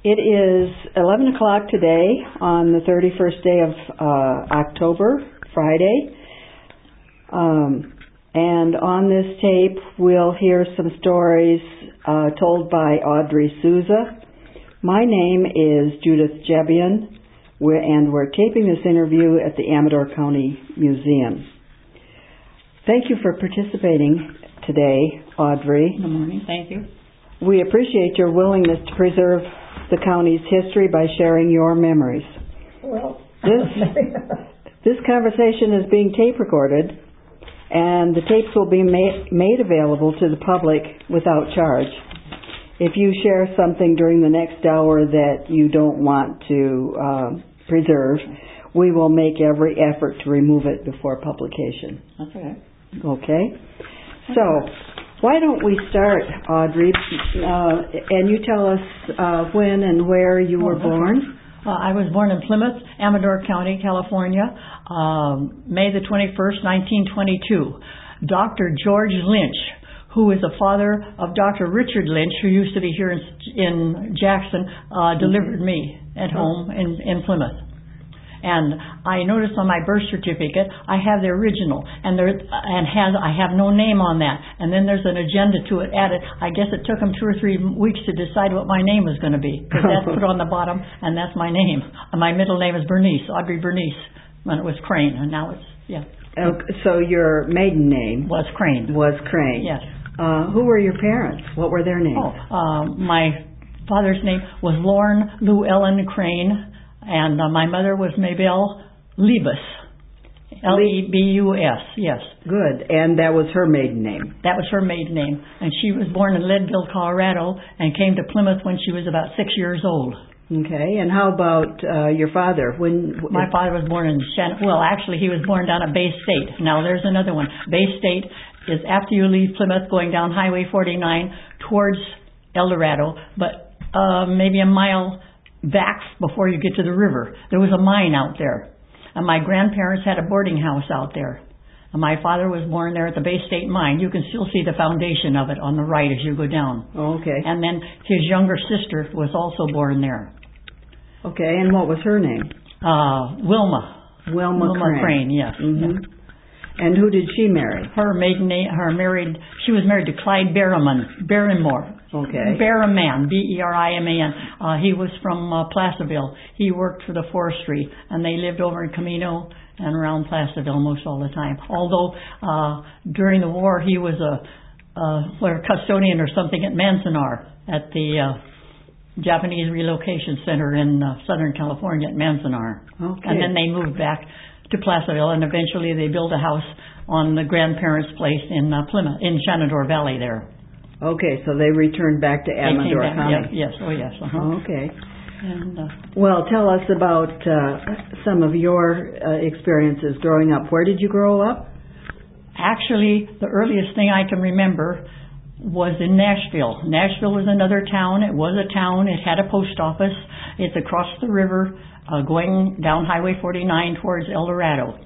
It is 11 o'clock today on the 31st day of October, Friday. And on this tape, we'll hear some stories told by Audrey Souza. My name is Judith Jebian, and we're taping this interview at the Amador County Museum. Thank you for participating today, Audrey. Good morning. Thank you. We appreciate your willingness to preserve the county's history by sharing your memories. Well, this conversation is being tape recorded, and the tapes will be made available to the public without charge. If you share something during the next hour that you don't want to preserve, we will make every effort to remove it before publication. Okay. Okay? So, why don't we start, Audrey, and you tell us when and where you were born? I was born in Plymouth, Amador County, California, May the 21st, 1922. Dr. George Lynch, who is the father of Dr. Richard Lynch, who used to be here in Jackson, delivered me at home in Plymouth. And I noticed on my birth certificate, I have the original, I have no name on that. And then there's an agenda to it added. I guess it took them 2 or 3 weeks to decide what my name was going to be, because that's put on the bottom, and that's my name. My middle name is Bernice, Audrey Bernice, when it was Crane, and now it's, yeah. So your maiden name was Crane. Was Crane. Yes. Who were your parents? What were their names? My father's name was Lauren Lou Ellen Crane, and my mother was Maybelle Lebus. Lebus, yes. Good. And that was her maiden name? That was her maiden name. And she was born in Leadville, Colorado, and came to Plymouth when she was about 6 years old. Okay. And how about your father? My father was born in actually he was born down at Bay State. Now there's another one. Bay State is after you leave Plymouth going down Highway 49 towards El Dorado, but maybe a mile back before you get to the river. There was a mine out there. And my grandparents had a boarding house out there. And my father was born there at the Bay State Mine. You can still see the foundation of it on the right as you go down. Oh, okay. And then his younger sister was also born there. Okay, and what was her name? Wilma. Wilma Crane, yes. Mm-hmm. Yeah. And who did she marry? She was married to Clyde Barrymore. Okay. Berriman, Beriman. He was from Placerville. He worked for the forestry, and they lived over in Camino and around Placerville most all the time. Although during the war he was a custodian or something at Manzanar, at the Japanese Relocation Center in Southern California at Manzanar. Okay. And then they moved back to Placerville, and eventually they built a house on the grandparents' place in Plymouth, in Shenandoah Valley there. Okay, so they returned back to Amador County. Yes, oh yes. Uh-huh. Okay. And, well, tell us about some of your experiences growing up. Where did you grow up? Actually, the earliest thing I can remember was in Nashville. Nashville was another town. It was a town. It had a post office. It's across the river going down Highway 49 towards El Dorado.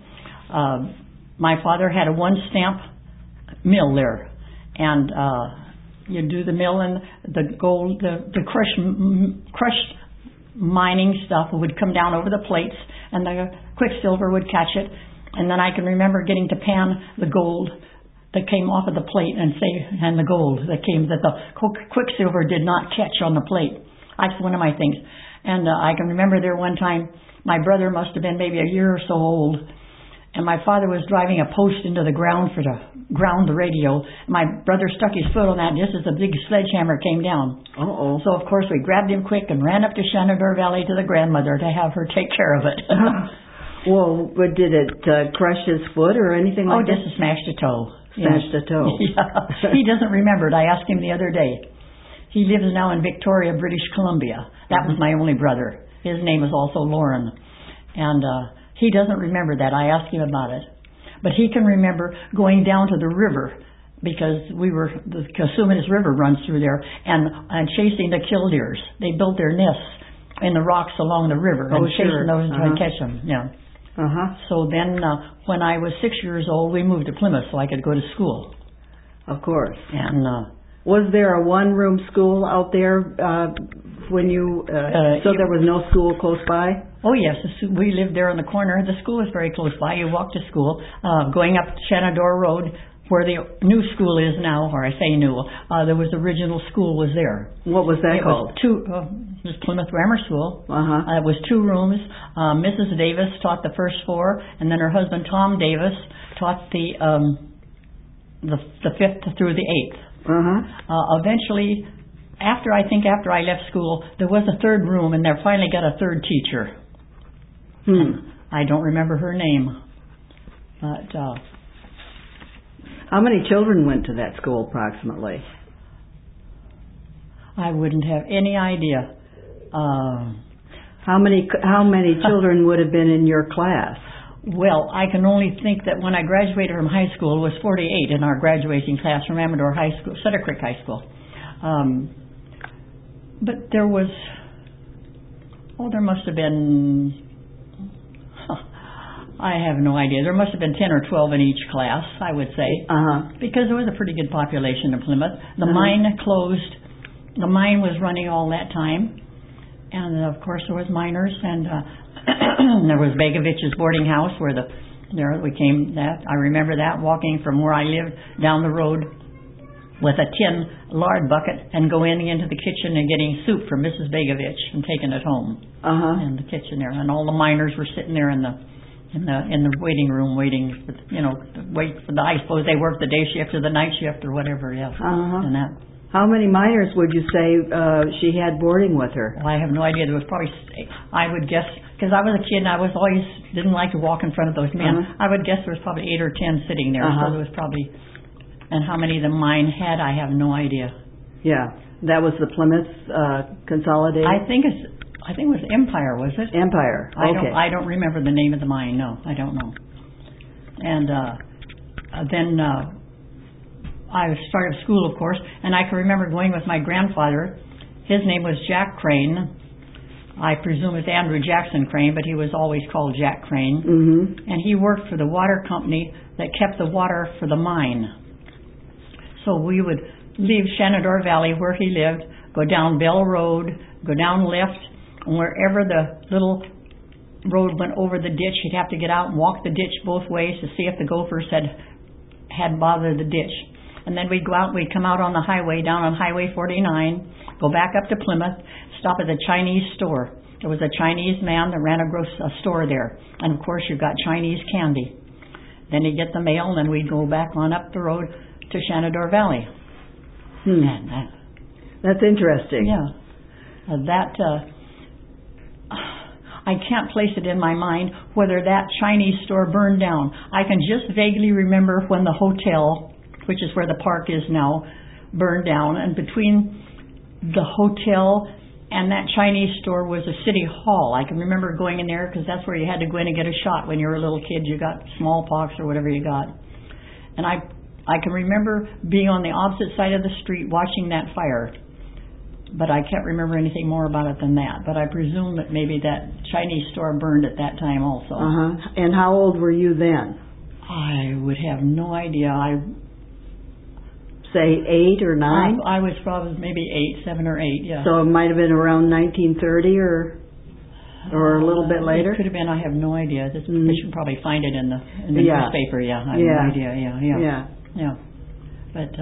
My father had a one-stamp mill there. And you do the mill, and the gold, the crushed mining stuff would come down over the plates, and the quicksilver would catch it. And then I can remember getting to pan the gold that came off of the plate and the gold that the quicksilver did not catch on the plate. That's one of my things. And I can remember there one time, my brother must have been maybe a year or so old, and my father was driving a post into the ground to ground the radio. My brother stuck his foot on that just as a big sledgehammer came down. Uh-oh. So, of course, we grabbed him quick and ran up to Shenandoah Valley to the grandmother to have her take care of it. Well, but did it crush his foot or anything like that? Oh, just smashed a toe. Smashed a toe. Yeah. He doesn't remember it. I asked him the other day. He lives now in Victoria, British Columbia. That was my only brother. His name is also Lauren. And he doesn't remember that. I asked him about it. But he can remember going down to the river, because the Casumanis River runs through there, and chasing the killdeers. They built their nests in the rocks along the river and chasing those and trying to catch them. Yeah. So then when I was 6 years old, we moved to Plymouth so I could go to school. Of course. And was there a one-room school out there when you, so there was no school close by? Oh yes, we lived there on the corner. The school was very close by. You walked to school, going up Shenandoah Road, where the new school is now, or I say new. There was the original school was there. What was that called? It was Plymouth Grammar School. Uh-huh. It was 2 rooms. Mrs. Davis taught the first 4, and then her husband Tom Davis taught the 5th through the 8th. Uh-huh. Eventually, after I left school, there was a 3rd room, and they finally got a 3rd teacher. I don't remember her name, but how many children went to that school approximately? I wouldn't have any idea. How many children would have been in your class? Well, I can only think that when I graduated from high school, it was 48 in our graduating class from Amador High School, Cedar Creek High School. But there was, there must have been, I have no idea. There must have been 10 or 12 in each class, I would say, because there was a pretty good population in Plymouth. The mine closed. The mine was running all that time, and of course there was miners, and there was Begovich's boarding house where I remember that, walking from where I lived down the road with a tin lard bucket and going into the kitchen and getting soup from Mrs. Begovich and taking it home in the kitchen there, and all the miners were sitting there in the waiting room waiting for, wait for I suppose they worked the day shift or the night shift or whatever, and that. How many miners would you say she had boarding with her? Well, I have no idea. There was probably, I would guess, because I was a kid and I was always didn't like to walk in front of those men. I would guess there was probably 8 or 10 sitting there. So there was probably, and how many the mine had, I have no idea. Yeah, that was the Plymouth Consolidated. I think it was Empire, was it? Empire. Okay. I don't remember the name of the mine. No, I don't know. And then I started school, of course, and I can remember going with my grandfather. His name was Jack Crane. I presume it's Andrew Jackson Crane, but he was always called Jack Crane. And he worked for the water company that kept the water for the mine. So we would leave Shenandoah Valley where he lived, go down Bell Road, go down left, and wherever the little road went over the ditch, he'd have to get out and walk the ditch both ways to see if the gophers had bothered the ditch. And then we'd go out, we'd come out on the highway, down on Highway 49, go back up to Plymouth, stop at the Chinese store. There was a Chinese man that ran a store there. And of course, you've got Chinese candy. Then he'd get the mail, and then we'd go back on up the road to Shenandoah Valley. That's interesting. Yeah. I can't place it in my mind whether that Chinese store burned down. I can just vaguely remember when the hotel, which is where the park is now, burned down. And between the hotel and that Chinese store was a city hall. I can remember going in there because that's where you had to go in and get a shot when you were a little kid. You got smallpox or whatever you got. And I can remember being on the opposite side of the street watching that fire. But I can't remember anything more about it than that. But I presume that maybe that Chinese store burned at that time also. And how old were you then? I would have no idea. Say 8 or 9? I was probably maybe 7 or 8, yeah. So it might have been around 1930 or a little bit later? It could have been, I have no idea. We should probably find it in the newspaper, I have no idea, yeah. But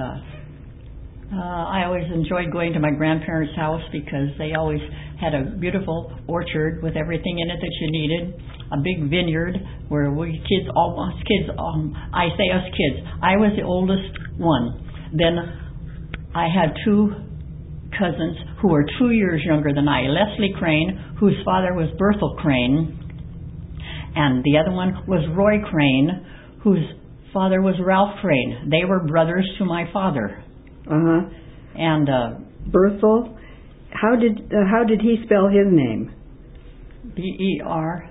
I always enjoyed going to my grandparents' house because they always had a beautiful orchard with everything in it that you needed, a big vineyard where I say us kids, I was the oldest one. Then I had 2 cousins who were 2 years younger than I. Leslie Crane, whose father was Berthel Crane, and the other one was Roy Crane, whose father was Ralph Crane. They were brothers to my father. And Berthel, how did he spell his name? Berthal,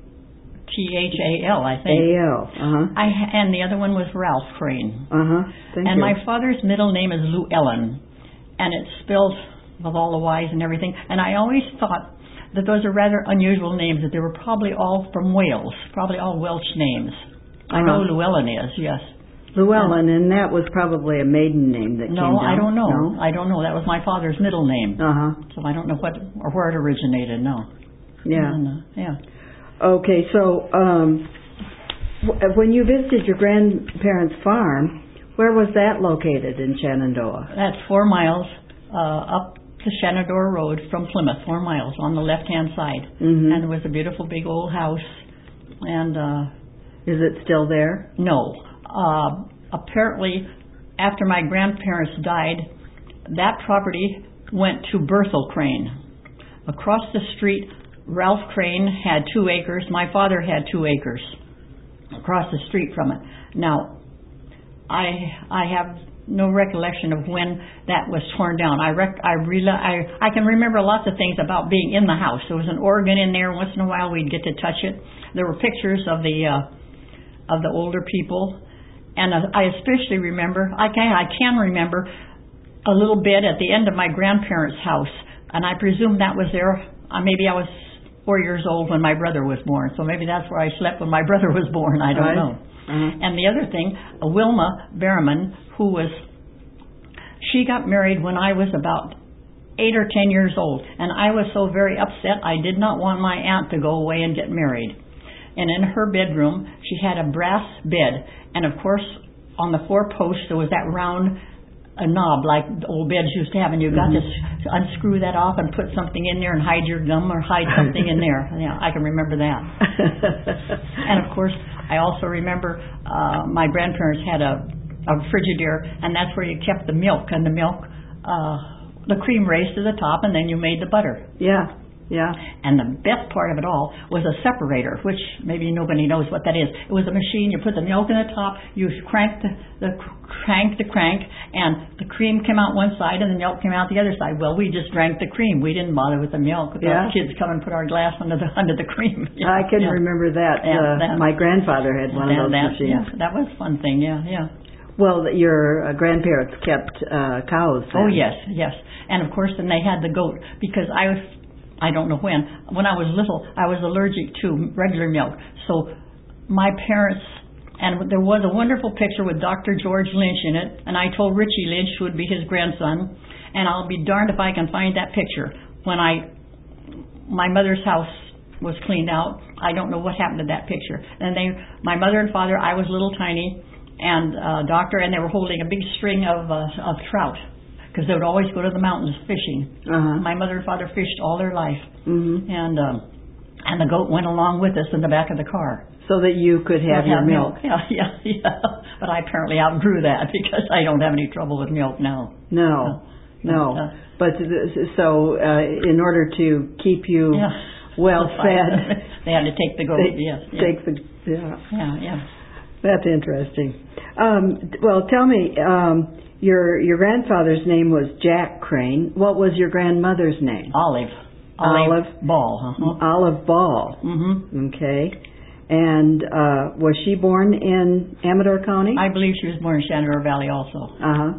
I think. A-L. And the other one was Ralph Crane. Thank you. My father's middle name is Llewellyn, and it's spelled with all the Y's and everything. And I always thought that those are rather unusual names, that they were probably all from Wales, probably all Welsh names. I know Llewellyn is, yes. Llewellyn, and that was probably a maiden name that came down. No, I don't know. No? I don't know. That was my father's middle name. Uh-huh. So I don't know what or where it originated, no. Yeah. And, yeah. Okay, so when you visited your grandparents' farm, where was that located in Shenandoah? That's 4 miles up the Shenandoah Road from Plymouth, 4 miles on the left-hand side. Mm-hmm. And there was a beautiful big old house. And is it still there? no. Apparently, after my grandparents died, that property went to Berthel Crane. Across the street, Ralph Crane had 2 acres. My father had 2 acres across the street from it. Now, I have no recollection of when that was torn down. I can remember lots of things about being in the house. There was an organ in there. Once in a while, we'd get to touch it. There were pictures of the older people, and I especially remember. I can remember a little bit at the end of my grandparents' house, and I presume that was there. Maybe I was 4 years old when my brother was born, so maybe that's where I slept when my brother was born. I don't know. And the other thing, Wilma Berriman, she got married when I was about 8 or 10 years old, and I was so very upset. I did not want my aunt to go away and get married. And in her bedroom, she had a brass bed, and of course, on the 4 posts there was that round knob like the old beds used to have, and you got to unscrew that off and put something in there and hide your gum or hide something in there. Yeah, I can remember that. And of course, I also remember my grandparents had a Frigidaire, and that's where you kept the milk, and the milk, the cream raised to the top, and then you made the butter. Yeah. Yeah. And the best part of it all was a separator, which maybe nobody knows what that is. It was a machine. You put the milk in the top, you cranked the crank, and the cream came out one side and the milk came out the other side. Well, we just drank the cream. We didn't bother with the milk. Yeah. The kids come and put our glass under the cream. I can remember that. My grandfather had one of those machines. Yeah, that was a fun thing. Yeah. Well, your grandparents kept cows then. Oh, yes. And of course, then they had the goat, because I don't know when I was little, I was allergic to regular milk. So my parents, and there was a wonderful picture with Dr. George Lynch in it, and I told Richie Lynch, who would be his grandson, and I'll be darned if I can find that picture. When my mother's house was cleaned out, I don't know what happened to that picture. And my mother and father, I was little tiny, and doctor, and they were holding a big string of trout, because they would always go to the mountains fishing. My mother and father fished all their life, and the goat went along with us in the back of the car, so that you could have your milk. Yeah. But I apparently outgrew that, because I don't have any trouble with milk now. No. But so in order to keep you well fed, they had to take the goat. Yeah. That's interesting. Well, tell me. Your grandfather's name was Jack Crane. What was your grandmother's name? Olive Ball. Olive Ball. Mm-hmm. Okay. And was she born in Amador County? I believe she was born in Shenandoah Valley also.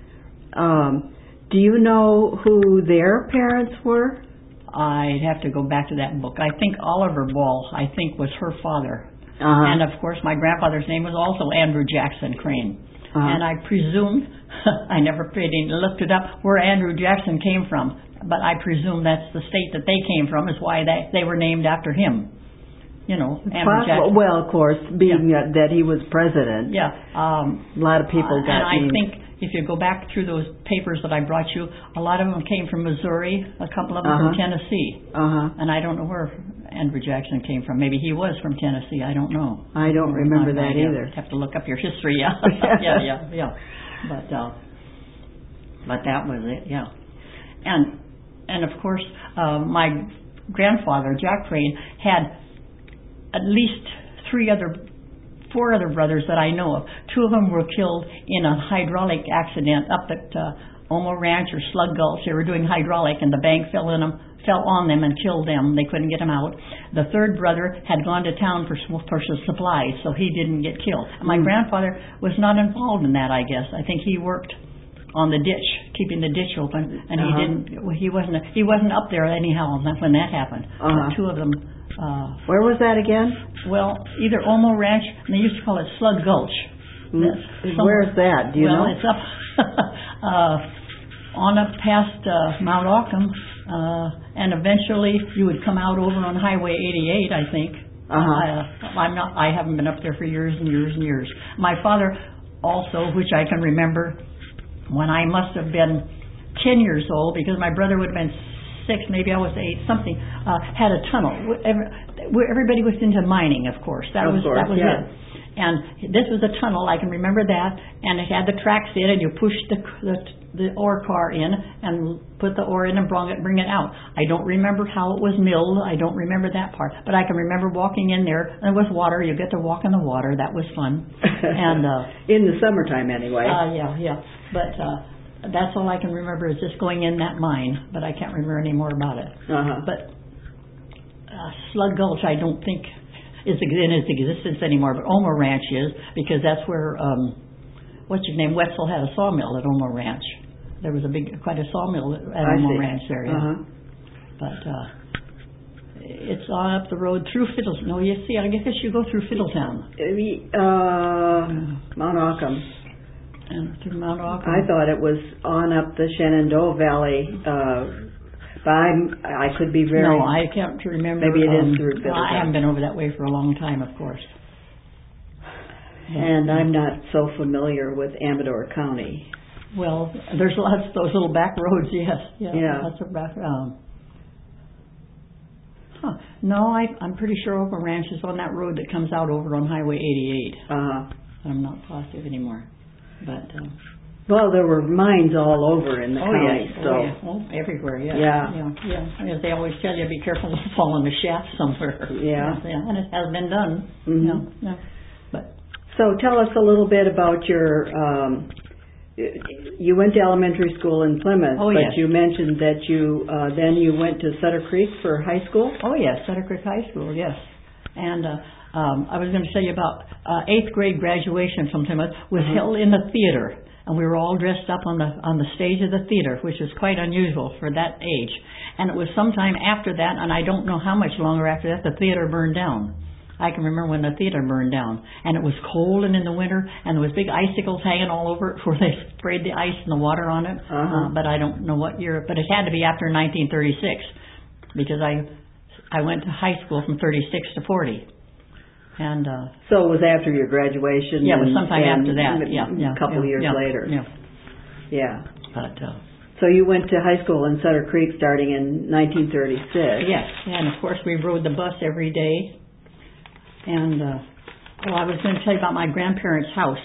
Do you know who their parents were? I'd have to go back to that book. I think Oliver Ball, was her father. And of course, my grandfather's name was also Andrew Jackson Crane. And I presume, I never looked it up, where Andrew Jackson came from. But I presume that's the state that they came from, is why they were named after him. Andrew Jackson. Well, of course, being that he was president. Yeah. A lot of people got named. And I think if you go back through those papers that I brought you, a lot of them came from Missouri, a couple of them from Tennessee. And I don't know where Andrew Jackson came from. Maybe he was from Tennessee. I don't know. I don't remember that either. Have to look up your history. Yeah. Yeah. But that was it. Yeah. And of course, my grandfather, Jack Crane, had at least 4 other brothers that I know of. 2 of them were killed in a hydraulic accident up at Omo Ranch or Slug Gulch. They were doing hydraulic, and the bank fell on them and killed them. They couldn't get them out. The 3rd brother had gone to town for supplies, so he didn't get killed. And my grandfather was not involved in that, I guess. I think he worked on the ditch, keeping the ditch open, and he wasn't up there anyhow when that happened. But 2 of them. Where was that again? Well, either Omo Ranch, and they used to call it Slug Gulch. Where's that? Do you know? Well, it's up on up past Mount Auckham, and eventually you would come out over on Highway 88, I think. I haven't been up there for years and years and years. My father also, which I can remember, when I must have been 10 years old, because my brother would have been 6, maybe I was 8, something, had a tunnel. Everybody was into mining, of course. That was it. And this was a tunnel, I can remember that, and it had the tracks in, and you pushed the ore car in and put the ore in and bring it out. I don't remember how it was milled. I don't remember that part. But I can remember walking in there, and there was water. You get to walk in the water. That was fun. And in the summertime, anyway. Yeah. But that's all I can remember is just going in that mine, but I can't remember any more about it. But Slug Gulch, I don't think is in its existence anymore, but Omo Ranch is, because that's where Wetzel had a sawmill at Omo Ranch. There was quite a sawmill at Omo Ranch there, yeah. But it's on up the road through Fiddletown. No, you see, I guess you go through Fiddletown. Mount Auckham. And through Mount Auckham. I thought it was on up the Shenandoah Valley. But I could be very... No, I can't remember. Maybe it is through Fiddletown. I haven't been over that way for a long time, of course. And I'm not so familiar with Amador County. Well, there's lots of those little back roads, yes. Yeah. Lots of back... No, I'm pretty sure Oakland Ranch is on that road that comes out over on Highway 88. I'm not positive anymore. But... well, there were mines all over in the county. Everywhere, Yeah. As they always tell you, be careful to fall in the shaft somewhere. Yeah. And it has been done. Mm-hmm. But so tell us a little bit about your... you went to elementary school in Plymouth, but you mentioned that you then you went to Sutter Creek for high school? Oh, yes, Sutter Creek High School, yes. And I was going to tell you about 8th grade graduation from Plymouth was held in the theater. And we were all dressed up on the stage of the theater, which was quite unusual for that age. And it was sometime after that, and I don't know how much longer after that, the theater burned down. I can remember when the theater burned down. And it was cold and in the winter, and there was big icicles hanging all over it where they sprayed the ice and the water on it. But I don't know what year. But it had to be after 1936, because I went to high school from 36 to 40. And so it was after your graduation? Yeah, it was sometime after that. A couple of years later. Yeah. But so you went to high school in Sutter Creek starting in 1936. Yes, and of course we rode the bus every day. And I was going to tell you about my grandparents' house.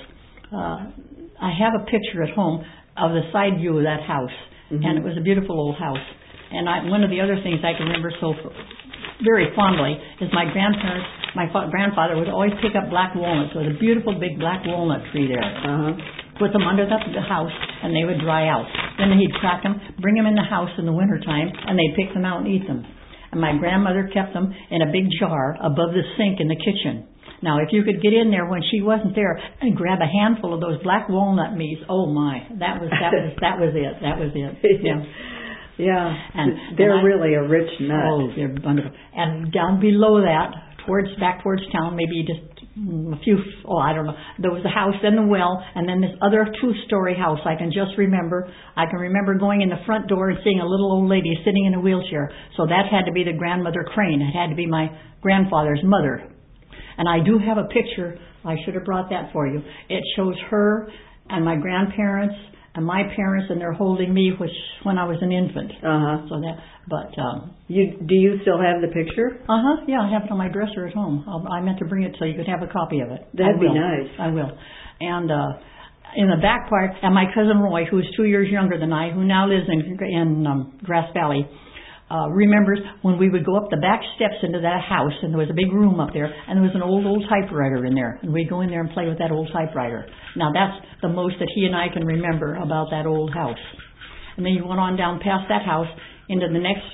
I have a picture at home of the side view of that house, and it was a beautiful old house. And one of the other things I can remember very fondly is my grandfather would always pick up black walnuts. There was a beautiful big black walnut tree there. Put them under the house, and they would dry out. Then he'd crack them, bring them in the house in the wintertime, and they'd pick them out and eat them. And my grandmother kept them in a big jar above the sink in the kitchen. Now, if you could get in there when she wasn't there and grab a handful of those black walnut meats, oh my, that was it. That was it. Yeah. Yeah, and they're really a rich nut. Oh, they're wonderful. And down below that, back towards town, maybe just a few, I don't know. There was the house, then the well, and then this other 2-story house. I can just remember. I can remember going in the front door and seeing a little old lady sitting in a wheelchair. So that had to be the grandmother Crane. It had to be my grandfather's mother. And I do have a picture. I should have brought that for you. It shows her and my grandparents and my parents, and they're holding me, when I was an infant. So that, but do you still have the picture? Yeah, I have it on my dresser at home. I meant to bring it so you could have a copy of it. That'd be nice. I will. And in the back part, and my cousin Roy, who is 2 years younger than I, who now lives in Grass Valley, remembers when we would go up the back steps into that house, and there was a big room up there, and there was an old typewriter in there, and we'd go in there and play with that old typewriter. Now that's the most that he and I can remember about that old house. And then you went on down past that house into the next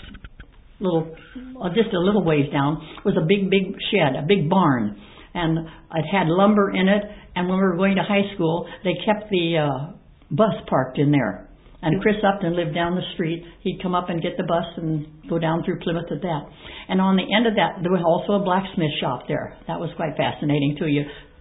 just a little ways down, was a big shed, a big barn, and it had lumber in it, and when we were going to high school, they kept the bus parked in there. And Chris Upton lived down the street. He'd come up and get the bus and go down through Plymouth at that. And on the end of that, there was also a blacksmith shop there. That was quite fascinating, too. You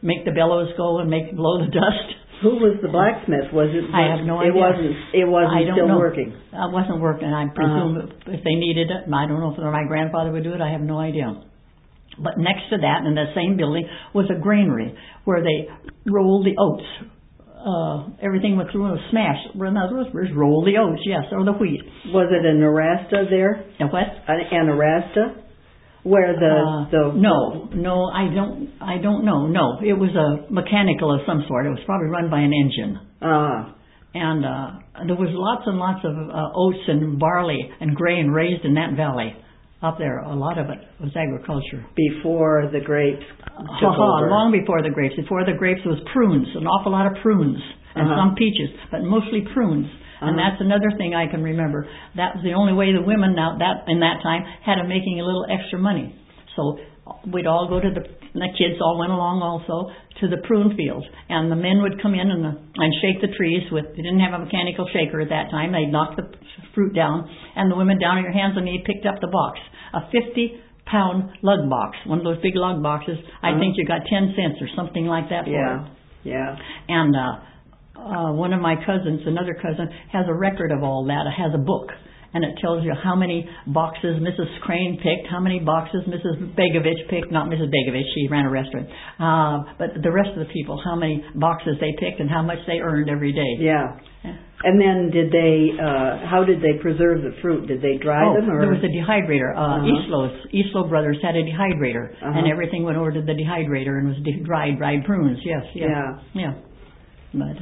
make the bellows go and blow the dust. Who was the blacksmith? Was it? I have no idea. It wasn't I don't still know. working. It wasn't working. I presume if they needed it, I don't know if my grandfather would do it. I have no idea. But next to that, in the same building, was a granary where they rolled the oats. Everything went through and was smashed. In other words, roll the oats, yes, or the wheat. Was it an arasta there? A what? An arasta? Where the No, I don't know. No, it was a mechanical of some sort. It was probably run by an engine. And there was lots and lots of oats and barley and grain raised in that valley up there. A lot of it was agriculture. Before the grapes took over. Long before the grapes. Before the grapes was prunes, an awful lot of prunes and some peaches, but mostly prunes. And that's another thing I can remember. That was the only way the women in that time had of making a little extra money. So we'd all go to the kids all went along also to the prune fields, and the men would come in and shake the trees they didn't have a mechanical shaker at that time. They'd knock the fruit down, and the women down on your hands and knees picked up the box, a 50-pound lug box, one of those big lug boxes. I think you got 10 cents or something like that for it. Yeah. And one of my cousins, another cousin, has a record of all that. It has a book, and it tells you how many boxes Mrs. Crane picked, how many boxes Mrs. Begovich picked. Not Mrs. Begovich, she ran a restaurant. But the rest of the people, how many boxes they picked and how much they earned every day. Yeah. And then how did they preserve the fruit? Did they dry them? Or? There was a dehydrator. Eastlow Brothers had a dehydrator, and everything went over to the dehydrator and was dried prunes. Yes. Yeah. But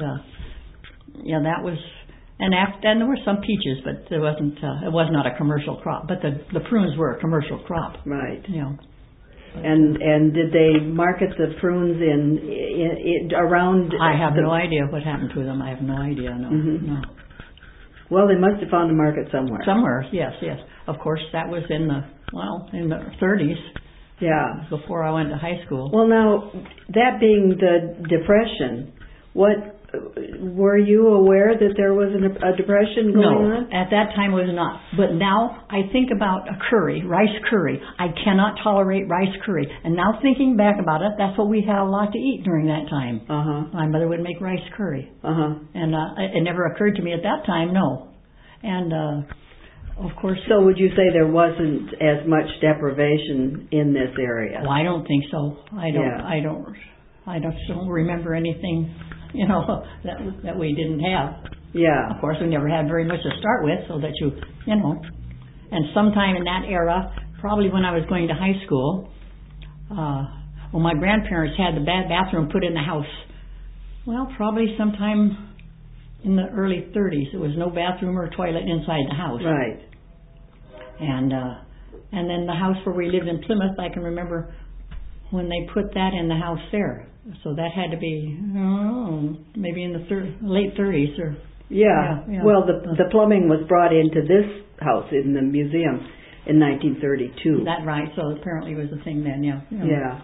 that was, and there were some peaches, but there wasn't. It was not a commercial crop. But the prunes were a commercial crop. Right. Yeah. And did they market the prunes in around? I have no idea what happened to them. I have no idea. No. No. Well, they must have found a market somewhere. Somewhere, yes. Of course, that was in the 30s. Yeah. Before I went to high school. Well, now that being the Depression, were you aware that there was a depression going on? No, at that time it was not. But now I think about rice curry. I cannot tolerate rice curry. And now thinking back about it, that's what we had a lot to eat during that time. My mother would make rice curry. And it never occurred to me at that time, no. And of course. So would you say there wasn't as much deprivation in this area? Well, I don't think so. I don't remember anything, that we didn't have. Yeah. Of course, we never had very much to start with, so that and sometime in that era, probably when I was going to high school, my grandparents had the bad bathroom put in the house. Well, probably sometime in the early 30s. There was no bathroom or toilet inside the house. Right. And then the house where we lived in Plymouth, I can remember when they put that in the house there. So that had to be, maybe in the late 30s. Or Yeah. Well, the plumbing was brought into this house in the museum in 1932. That right. So apparently it was a thing then, yeah. Yeah.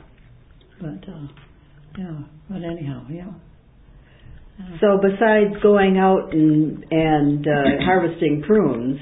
But anyhow, So besides going out and harvesting prunes,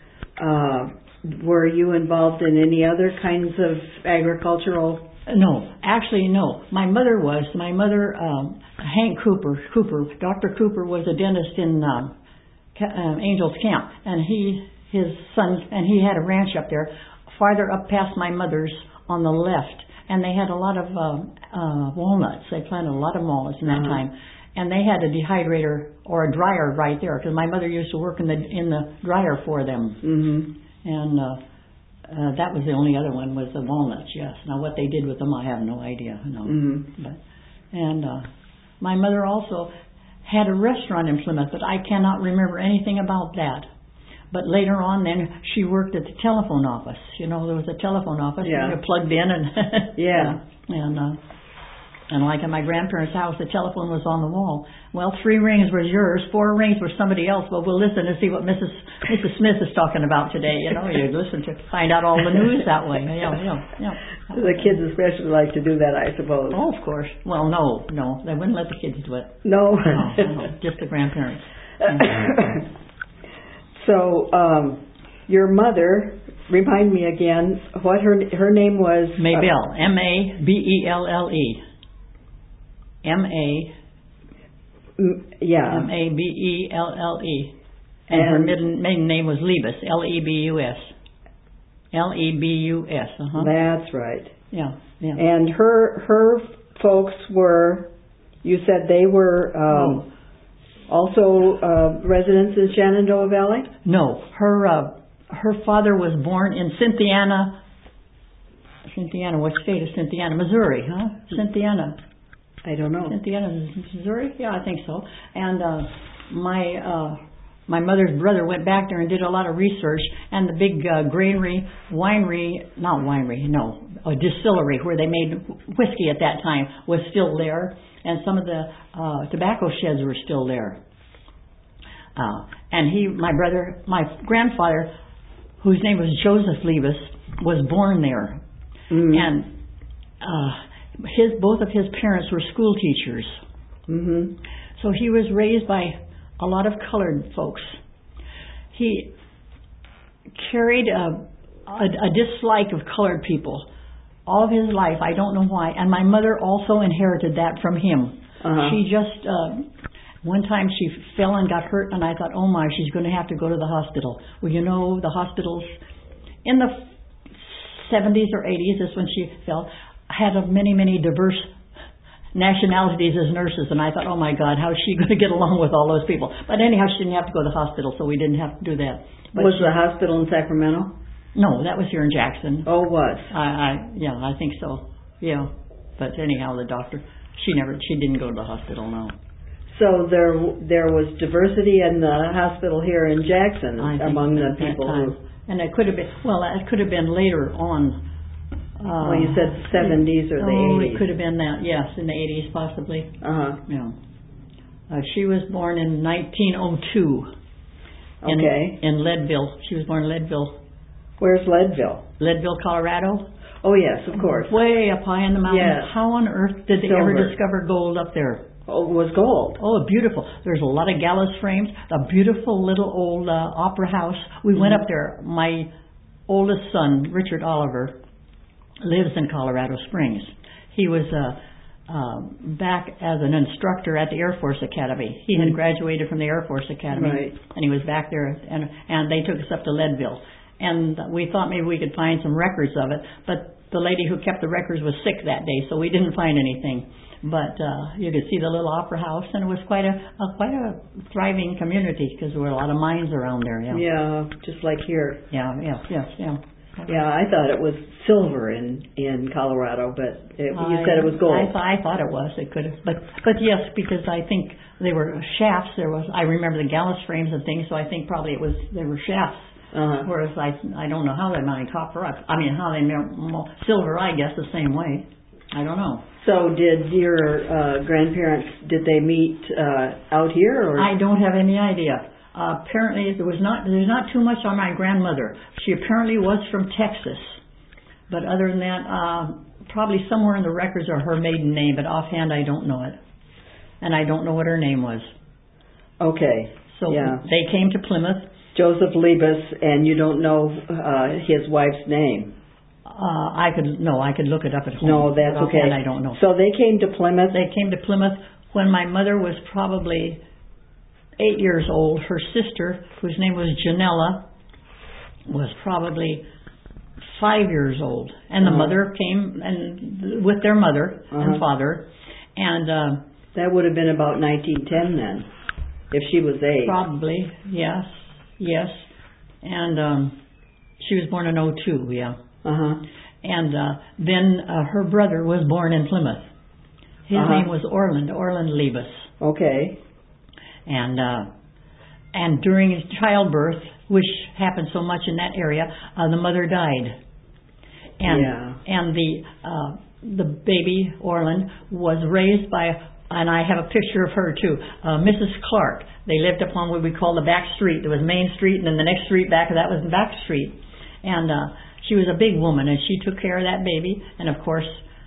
were you involved in any other kinds of agricultural? No, actually no. My mother, Hank Cooper, Dr. Cooper was a dentist in Angels Camp, and his son, and he had a ranch up there, farther up past my mother's on the left, and they had a lot of walnuts. They planted a lot of walnuts in that time, and they had a dehydrator or a dryer right there, because my mother used to work in the dryer for them, and that was the only other one, was the walnuts, yes. Now what they did with them, I have no idea. No. And my mother also had a restaurant in Plymouth, but I cannot remember anything about that. But later on then, she worked at the telephone office. There was a telephone office. You plugged in and... And like in my grandparents' house, the telephone was on the wall. Well, 3 rings was yours, 4 rings were somebody else. Well, we'll listen to see what Mrs. Smith is talking about today. You listen to find out all the news that way. The kids especially like to do that, I suppose. Oh, of course. Well, no, they wouldn't let the kids do it. No, just the grandparents. So, your mother, remind me again what her name was. Maybelle, Mabelle. M-A, Yeah. M-A-B-E-L-L-E. And her maiden name was Lebus, L-E-B-U-S. L-E-B-U-S, That's right. Yeah, yeah. And her folks were, you said they were also residents in Shenandoah Valley? No, her father was born in Cynthiana, what state is Cynthiana? Missouri, huh? Cynthiana. I don't know. Cynthiana, Missouri? Yeah, I think so. And my mother's brother went back there and did a lot of research, and the big distillery where they made whiskey at that time was still there, and some of the tobacco sheds were still there. And my grandfather, whose name was Joseph Lebus, was born there. Mm-hmm. And both of his parents were school teachers. Mm-hmm. So he was raised by a lot of colored folks. He carried a dislike of colored people all of his life. I don't know why. And my mother also inherited that from him. She just, one time she fell and got hurt, and I thought, oh my, she's going to have to go to the hospital. Well, you know, the hospitals in the 70s or 80s, that's when she fell, had many, many diverse nationalities as nurses, and I thought, oh my God, how is she going to get along with all those people? But anyhow, she didn't have to go to the hospital, so we didn't have to do that. But was the hospital in Sacramento? No, that was here in Jackson. Oh, it was? Yeah, I think so. Yeah. But anyhow, the doctor, she didn't go to the hospital, no. So there was diversity in the hospital here in Jackson among the people who... And it could have been later on. Well, you said the 70s or the 80s. Oh, it could have been that, yes, in the 80s possibly. Yeah. She was born in 1902. Okay. In Leadville. She was born in Leadville. Where's Leadville? Leadville, Colorado. Oh, yes, of course. Way up high in the mountains. Yes. How on earth did they ever discover gold up there? Oh, it was gold. Oh, beautiful. There's a lot of gallows frames, a beautiful little old opera house. We went up there. My oldest son, Richard Oliver, lives in Colorado Springs. He was back as an instructor at the Air Force Academy. He had graduated from the Air Force Academy, and he was back there, and they took us up to Leadville. And we thought maybe we could find some records of it, but the lady who kept the records was sick that day, so we didn't find anything. But you could see the little opera house, and it was quite a thriving community because there were a lot of mines around there. Yeah. Yeah, just like here. Yeah. Yeah, I thought it was silver in Colorado, but you said it was gold. I thought it was. It could have, but yes, because I think they were shafts. I remember the gallows frames and things, so I think probably they were shafts. Whereas I don't know how they mine copper. I mean, how they silver. I guess the same way. I don't know. So did your grandparents, did they meet out here? Or? I don't have any idea. Apparently there's not too much on my grandmother. She apparently was from Texas. But other than that, probably somewhere in the records are her maiden name, but offhand I don't know it. And I don't know what her name was. Okay. So they came to Plymouth. Joseph Lebus, and you don't know his wife's name. I could look it up at home. No, that's okay. I don't know. So they came to Plymouth? They came to Plymouth when my mother was probably 8 years old. Her sister, whose name was Janella, was probably 5 years old. And the mother came with their mother and father. And that would have been about 1910 then, if she was 8. Probably, yes. And she was born in 02, yeah. And then her brother was born in Plymouth. His name was Orland Lebus. Okay. And during his childbirth, which happened so much in that area, the mother died. And the baby Orland was raised by, and I have a picture of her too, Mrs. Clark. They lived upon what we call the back street. There was Main Street, and then the next street back of that was Back Street. And she was a big woman, and she took care of that baby. And of course,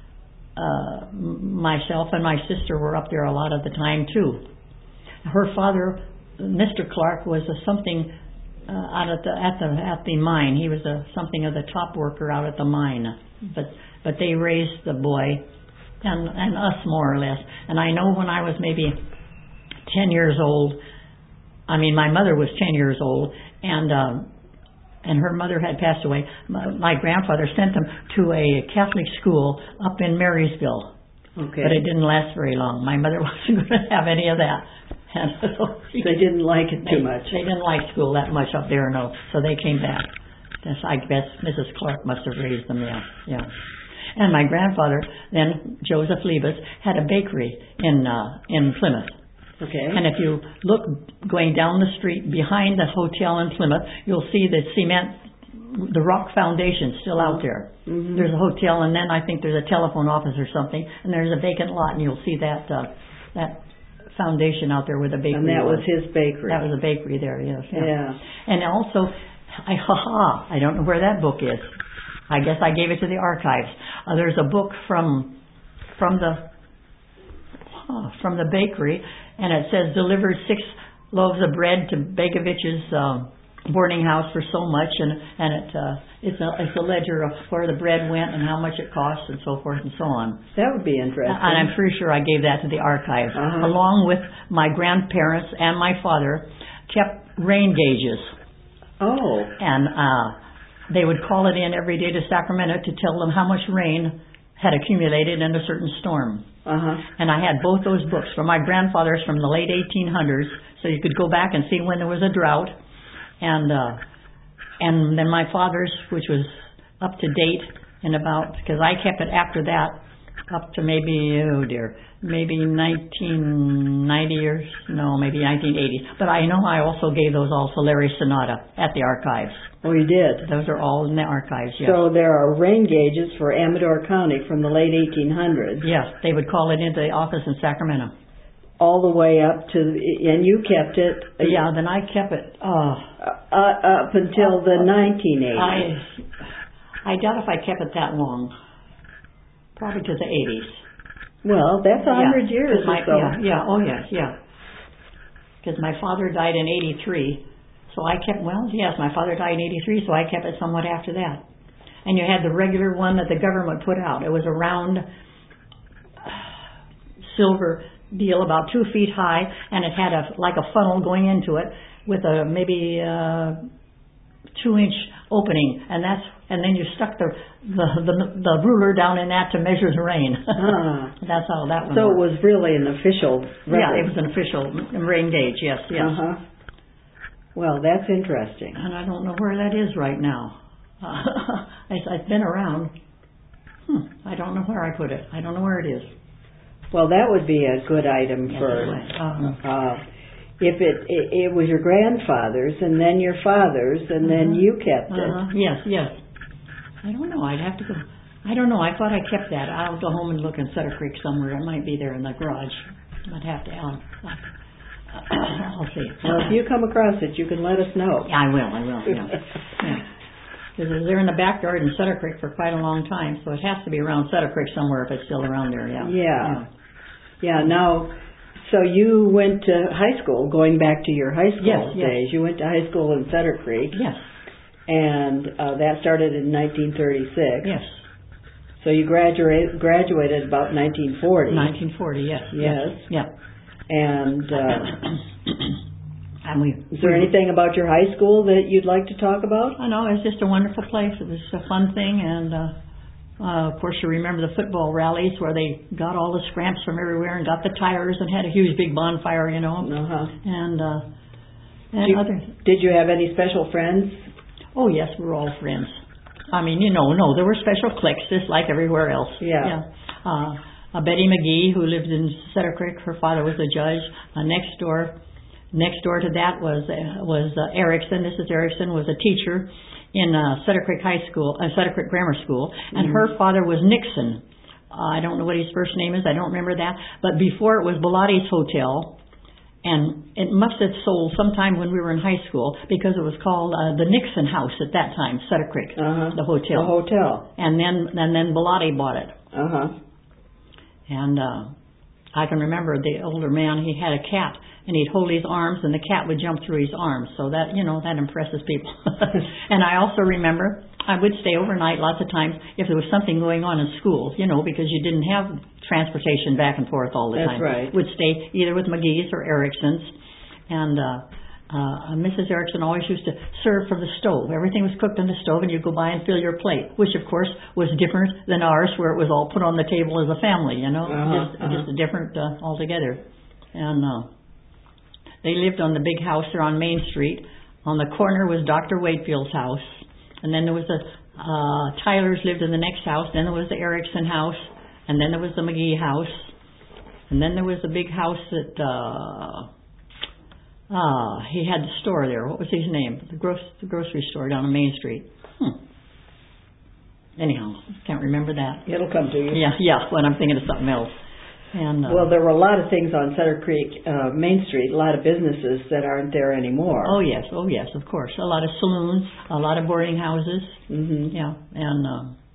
myself and my sister were up there a lot of the time too. Her father, Mr. Clark, was something out at the mine. He was something of the top worker out at the mine. But they raised the boy and us more or less. And I know when I was maybe 10 years old, my mother was 10 years old, and her mother had passed away. My grandfather sent them to a Catholic school up in Marysville. Okay. But it didn't last very long. My mother wasn't going to have any of that. And so they didn't like it too much. They didn't like school that much up there, no. So they came back. I guess Mrs. Clark must have raised them, yeah. And my grandfather, then, Joseph Liebes, had a bakery in Plymouth. Okay. And if you look going down the street behind the hotel in Plymouth, you'll see the cement, the rock foundation still out there. Mm-hmm. There's a hotel, and then I think there's a telephone office or something, and there's a vacant lot, and you'll see that foundation out there with a bakery. And that was his bakery. That was a bakery there, yes. Yeah. And also, I don't know where that book is. I guess I gave it to the archives. There's a book from the bakery, and it says delivered 6 loaves of bread to Begovich's boarding house for so much, and it's a ledger of where the bread went and how much it cost and so forth and so on. That would be interesting. And I'm pretty sure I gave that to the archives, along with my grandparents and my father kept rain gauges. Oh. And they would call it in every day to Sacramento to tell them how much rain had accumulated in a certain storm. And I had both those books from my grandfather's from the late 1800s, so you could go back and see when there was a drought. And then my father's, which was up to date in about, because I kept it after that, up to maybe 1990 or, no, maybe 1980. But I know I also gave those all to Larry Sonata at the archives. Oh, you did? Those are all in the archives, yes. So there are rain gauges for Amador County from the late 1800s. Yes, they would call it into the office in Sacramento. All the way up to, and you kept it. Yeah, then I kept it. Up until the 1980s. I doubt if I kept it that long. Probably to the 80s. Well, that's 100 years or so. Yeah. Because my father died in 83. So I kept, my father died in 83, so I kept it somewhat after that. And you had the regular one that the government put out. It was a round silver deal about 2 feet high, and it had like a funnel going into it with a maybe 2-inch opening, and then you stuck the ruler down in that to measure the rain. That's how that one. So worked. It was really an official record. Yeah, it was an official rain gauge. Yes. Well, that's interesting. And I don't know where that is right now. It's been around. I don't know where I put it. I don't know where it is. Well, that would be a good item for. If it was your grandfather's and then your father's and then you kept it. Yes. I don't know. I'd have to go. I don't know. I thought I kept that. I'll go home and look in Sutter Creek somewhere. It might be there in the garage. I'd have to. I'll see. Well, if you come across it, you can let us know. Yeah, I will. Yeah. Because they're in the backyard in Sutter Creek for quite a long time, so it has to be around Sutter Creek somewhere if it's still around there. Yeah. Now. So you went to high school, going back to your high school days. You went to high school in Sutter Creek. Yes. And that started in 1936. Yes. So you graduated about 1940. 1940, yes. Yeah. And is there anything about your high school that you'd like to talk about? I know, it's just a wonderful place. It was a fun thing, and of course, you remember the football rallies where they got all the scramps from everywhere and got the tires and had a huge big bonfire, And did you have any special friends? Oh yes, we were all friends. No, there were special cliques just like everywhere else. Yeah. Betty McGee, who lived in Sutter Creek, her father was a judge. Next door to that was Erickson. Mrs. Erickson was a teacher in Sutter Creek Sutter Creek Grammar School, and her father was Nixon. I don't know what his first name is. I don't remember that. But before it was Bilottti's Hotel, and it must have sold sometime when we were in high school because it was called the Nixon House at that time, Sutter Creek, the hotel. The hotel. And then Bilotti bought it. And I can remember the older man. He had a cat. And he'd hold his arms, and the cat would jump through his arms. So that, that impresses people. And I also remember I would stay overnight lots of times if there was something going on in school, because you didn't have transportation back and forth all the time. That's right. Would stay either with McGee's or Erickson's. And Mrs. Erickson always used to serve from the stove. Everything was cooked on the stove, and you'd go by and fill your plate, which, of course, was different than ours, where it was all put on the table as a family, just different altogether. And they lived on the big house there on Main Street. On the corner was Dr. Wakefield's house. And then there was the Tylers lived in the next house. Then there was the Erickson house. And then there was the McGee house. And then there was the big house that he had the store there. What was his name? The grocery store down on Main Street. Anyhow, can't remember that. It'll come to you. Yeah, when I'm thinking of something else. And, well, there were a lot of things on Sutter Creek, Main Street, a lot of businesses that aren't there anymore. Oh, yes, of course. A lot of saloons, a lot of boarding houses. Mm-hmm. Yeah, and,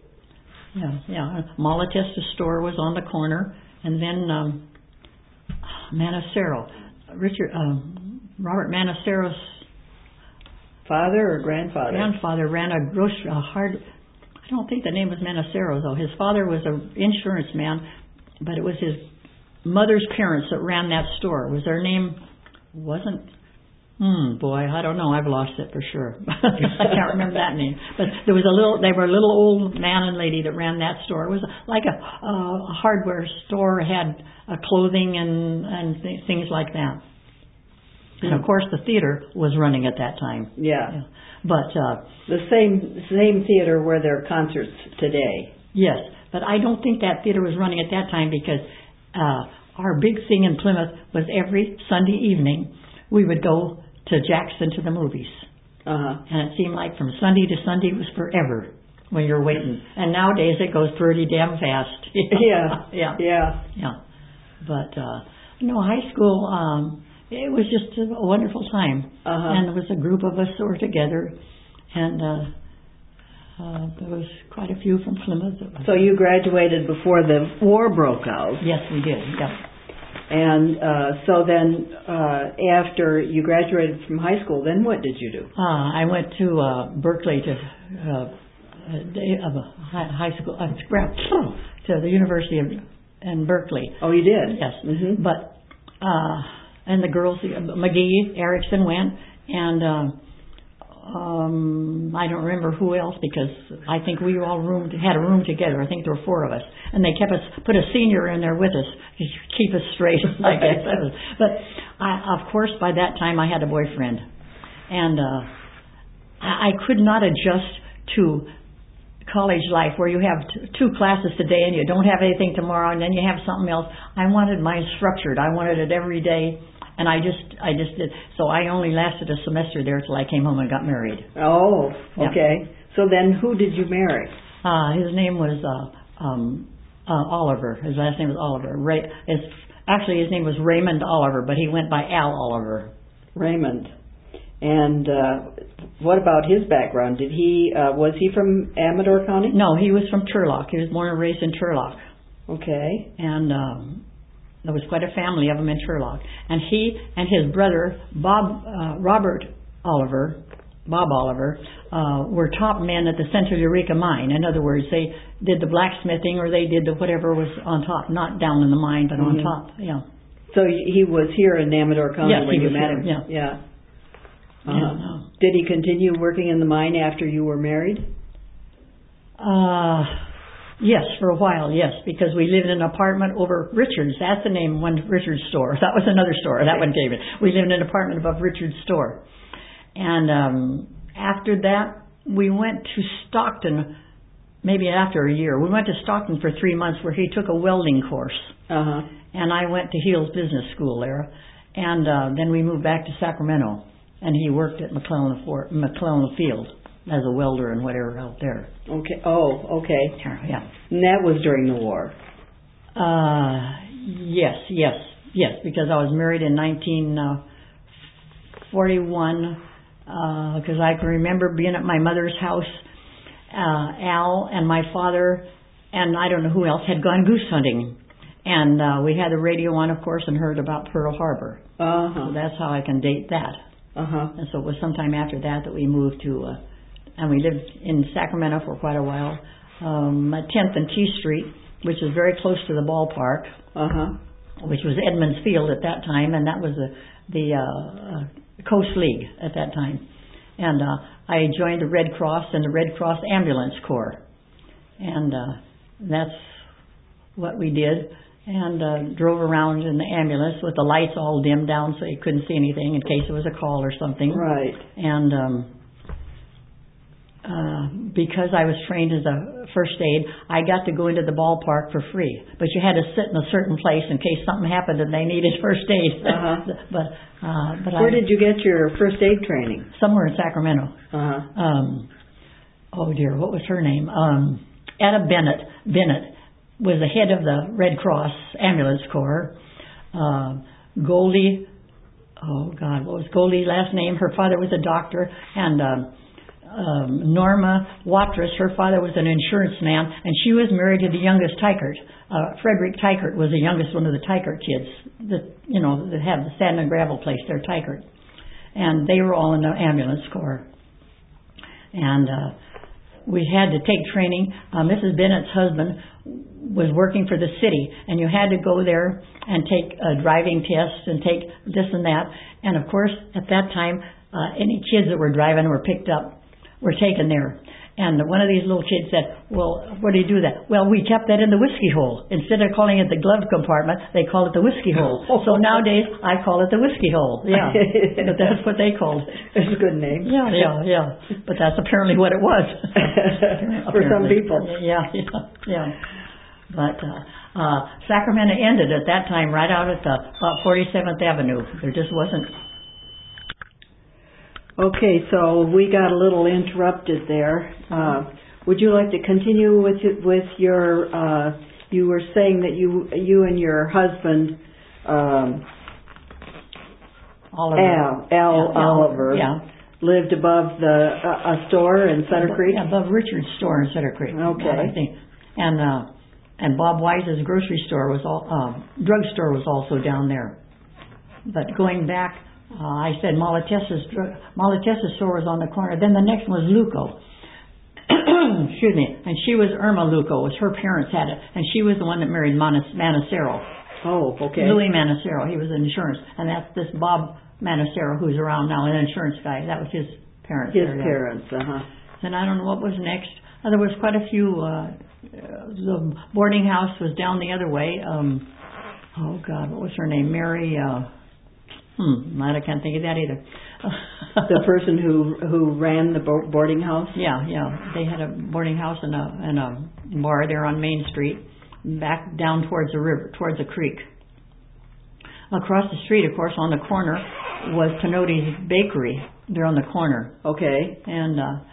Malatesta store was on the corner. And then Manacero. Robert Manacero's father or grandfather? Grandfather ran a I don't think the name was Manacero, though. His father was an insurance man, but it was his mother's parents that ran that store. Was their name? Wasn't? Boy, I don't know. I've lost it for sure. I can't remember that name. But they were a little old man and lady that ran that store. It was like a hardware store, had clothing and things like that. And of course, the theater was running at that time. Yeah. But the same theater where there are concerts today. Yes, but I don't think that theater was running at that time because our big thing in Plymouth was every Sunday evening we would go to Jackson to the movies. And it seemed like from Sunday to Sunday was forever when you're waiting. And nowadays it goes pretty damn fast. Yeah. But high school. It was just a wonderful time. And there was a group of us that were together, and there was quite a few from Plymouth. So you graduated before the war broke out? Yes, we did, yeah. And so then after you graduated from high school, then what did you do? I went to Berkeley to high school, to the University in Berkeley. Oh, you did? Yes. Mm-hmm. But... and the girls, McGee, Erickson went, and I don't remember who else because I think we all had a room together. I think there were 4 of us, and they put a senior in there with us to keep us straight, I guess. But of course, by that time I had a boyfriend, and I could not adjust to college life where you have 2 classes today and you don't have anything tomorrow and then you have something else. I wanted mine structured. I wanted it every day, and I just did. So I only lasted a semester there till I came home and got married. Oh, okay. Yeah. So then who did you marry? His name was Oliver. His last name was Oliver. Actually, his name was Raymond Oliver, but he went by Al Oliver. Raymond. And what about his background? Was he from Amador County? No, he was from Turlock. He was born and raised in Turlock. Okay. And there was quite a family of them in Turlock. And he and his brother, Bob Oliver, were top men at the Central Eureka mine. In other words, they did the blacksmithing or they did the whatever was on top, not down in the mine, but on top. Yeah. So he was here in Amador County when you met him? Yeah. Did he continue working in the mine after you were married? Yes, for a while, yes, because we lived in an apartment over Richard's. That's the name, Richard's store. That was another store. That one came in. We lived in an apartment above Richard's store. And after that, we went to Stockton, maybe after a year. We went to Stockton for 3 months where he took a welding course. And I went to Heels Business School there. And then we moved back to Sacramento. And he worked at McClellan Field as a welder and whatever out there. Okay. Oh, okay. Yeah. And that was during the war? Yes, because I was married in 1941, because I can remember being at my mother's house. Al and my father and I don't know who else had gone goose hunting. And we had the radio on, of course, and heard about Pearl Harbor. So that's how I can date that. And so it was sometime after that we moved to and we lived in Sacramento for quite a while, at 10th and T Street, which is very close to the ballpark, which was Edmonds Field at that time, and that was the Coast League at that time. And I joined the Red Cross and the Red Cross Ambulance Corps, and that's what we did. And drove around in the ambulance with the lights all dimmed down so you couldn't see anything in case there was a call or something. Right. And because I was trained as a first aid, I got to go into the ballpark for free. But you had to sit in a certain place in case something happened and they needed first aid. But where did you get your first aid training? Somewhere in Sacramento. Oh dear, what was her name? Etta Bennett was the head of the Red Cross Ambulance Corps. Goldie, what was Goldie's last name? Her father was a doctor. And Norma Watrous, her father was an insurance man, and she was married to the youngest Tykert. Frederick Tykert was the youngest one of the Tykert kids that have the sand and gravel place there, Tykert. And they were all in the ambulance corps. And we had to take training. Mrs. Bennett's husband was working for the city, and you had to go there and take a driving test and take this and that. And of course, at that time, any kids that were driving were picked up, were taken there. And one of these little kids said, well, where do you do that? Well, we kept that in the whiskey hole. Instead of calling it the glove compartment, they call it the whiskey hole. So nowadays, I call it the whiskey hole. Yeah, but that's what they called it. It's a good name. Yeah. But that's apparently what it was. For some people. Yeah. But Sacramento ended at that time right out at about 47th Avenue. There just wasn't... Okay, so we got a little interrupted there. Would you like to continue with your? You were saying that you and your husband, Oliver, lived above a store in Sutter Creek. Yeah, above Richard's store in Sutter Creek. Okay, I think, and Bob Wise's grocery store was drugstore was also down there. But going back. I said Malatessa's store was on the corner. Then the next one was Luco. Excuse me. And she was Irma Luco. Was her parents had it. And she was the one that married Manacero. Oh, okay. Louis Manacero. He was in insurance. And that's this Bob Manacero who's around now, an insurance guy. That was his parents. Parents, Then I don't know what was next. There was quite a few. The boarding house was down the other way. What was her name? Mary... I can't think of that either. The person who ran the boarding house? Yeah. They had a boarding house and a bar there on Main Street, back down towards the river, towards the creek. Across the street, of course, on the corner, was Pinotti's Bakery. There on the corner. Okay. And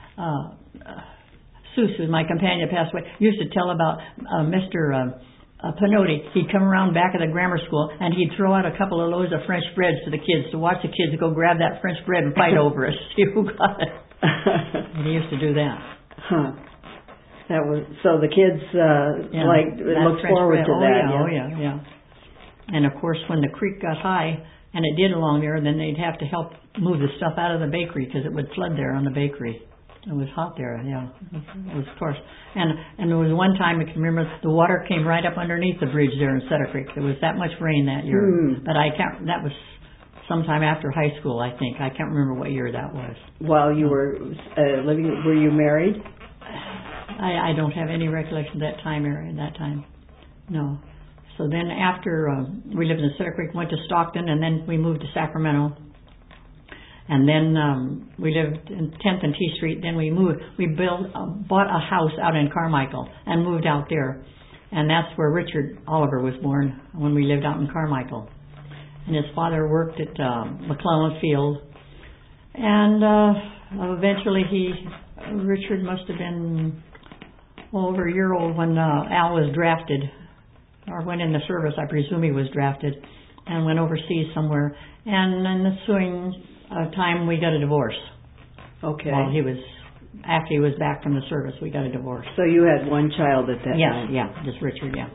Seuss, who's my companion, passed away, used to tell about Mr. Pinotti. He'd come around back of the grammar school and he'd throw out a couple of loaves of French breads to the kids to watch the kids go grab that French bread and fight over it, see who got it. And he used to do that. That was so the kids looked forward to that. Yeah. And of course, when the creek got high, and it did along there, then they'd have to help move the stuff out of the bakery because it would flood there on the bakery. It was hot there, yeah. It was, of course. And there was one time, I can remember, the water came right up underneath the bridge there in Sutter Creek. There was that much rain that year. But that was sometime after high school, I think. I can't remember what year that was. While you were living, were you married? I don't have any recollection of that time. No. So then after we lived in Sutter Creek, went to Stockton, and then we moved to Sacramento. And then we lived in 10th and T Street. Then we moved. We bought a house out in Carmichael and moved out there. And that's where Richard Oliver was born, when we lived out in Carmichael. And his father worked at McClellan Field. And eventually Richard must have been over a year old when Al was drafted, or went in the service. I presume he was drafted, and went overseas somewhere. And in the ensuing time, we got a divorce. Okay. After he was back from the service, we got a divorce. So you had one child at that time? Yeah, just Richard, yeah.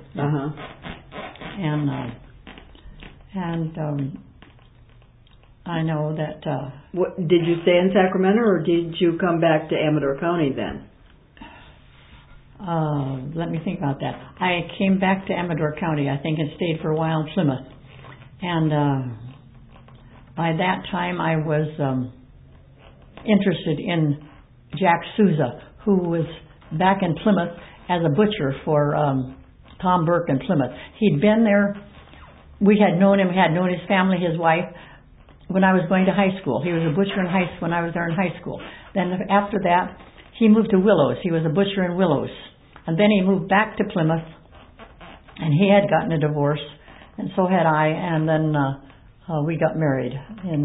I know that, Did you stay in Sacramento, or did you come back to Amador County then? let me think about that. I came back to Amador County, I think, and stayed for a while in Plymouth. And by that time I was interested in Jack Souza, who was back in Plymouth as a butcher for Tom Burke in Plymouth. He'd been there. We had known him, had known his family, his wife, when I was going to high school. He was a butcher when I was there in high school. Then after that, he moved to Willows. He was a butcher in Willows. And then he moved back to Plymouth, and he had gotten a divorce, and so had I, and then we got married in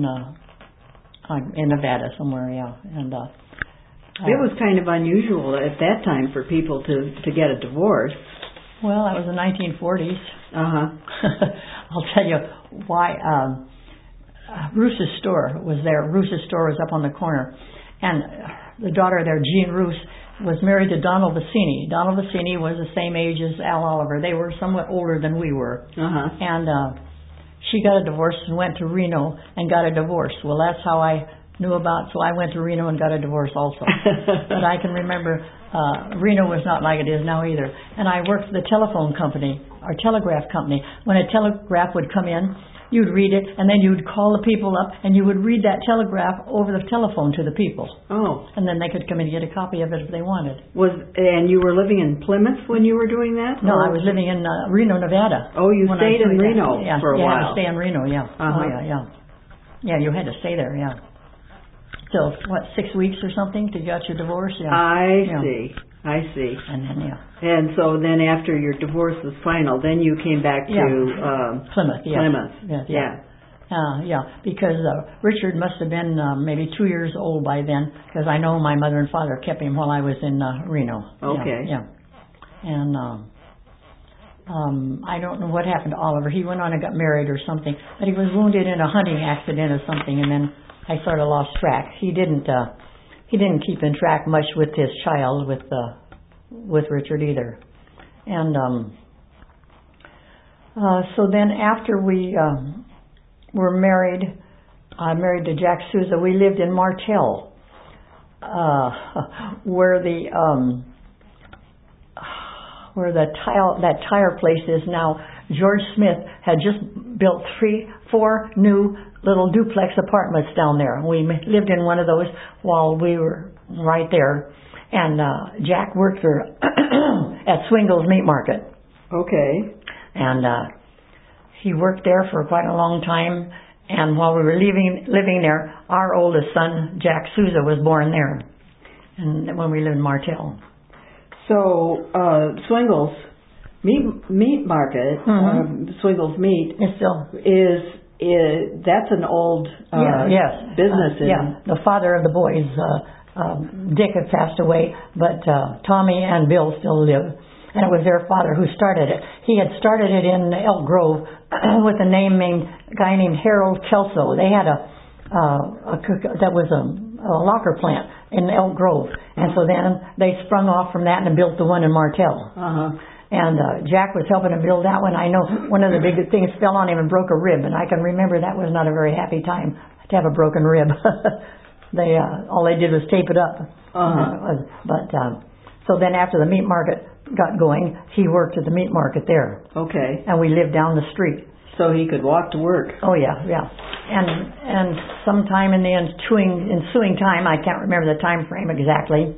Nevada somewhere, yeah. And it was kind of unusual at that time for people to get a divorce. Well, that was the 1940s. I'll tell you why. Roos's store was there. Roos's store was up on the corner, and the daughter there, Jean Roos, was married to Donald Vicini. Donald Vicini was the same age as Al Oliver. They were somewhat older than we were. And she got a divorce and went to Reno and got a divorce. Well, that's how I knew about, so I went to Reno and got a divorce also. But I can remember Reno was not like it is now either. And I worked for the telephone company, or telegraph company. When a telegraph would come in, you'd read it, and then you'd call the people up, and you would read that telegraph over the telephone to the people. Oh. And then they could come in and get a copy of it if they wanted. And you were living in Plymouth when you were doing that? No, I was living in Reno, Nevada. Oh, you stayed in Reno for a while. Yeah, I had to stay in Reno, yeah. Oh, yeah. Yeah, you had to stay there, yeah. So, 6 weeks or something to get your divorce? Yeah. I see. And then, And so then after your divorce was final, then you came back to Plymouth, yes. Plymouth. Yeah, because Richard must have been maybe 2 years old by then, because I know my mother and father kept him while I was in Reno. Okay. Yeah. And I don't know what happened to Oliver. He went on and got married or something, but he was wounded in a hunting accident or something, and then I sort of lost track. He didn't keep in track much with his child, with Richard either. And so then after we were married, I married to Jack Souza. We lived in Martell, where that tire place is now. George Smith had just built 4 new little duplex apartments down there. We lived in one of those while we were right there. And Jack worked for at Swingle's Meat Market. Okay. And he worked there for quite a long time. And while we were living there, our oldest son, Jack Souza, was born there. And when we lived in Martell. So Swingle's Meat Market, Swingle's Meat, that's an old business. The father of the boys, Dick, had passed away, but Tommy and Bill still live. And it was their father who started it. He had started it in Elk Grove with a guy named Harold Kelso. They had that was a locker plant in Elk Grove. And so then they sprung off from that and built the one in Martell. And Jack was helping him build that one. I know one of the big things fell on him and broke a rib, and I can remember that was not a very happy time to have a broken rib. All they did was tape it up. So then after the meat market got going, he worked at the meat market there. Okay. And we lived down the street. So he could walk to work. Oh yeah. And sometime in the ensuing time, I can't remember the time frame exactly,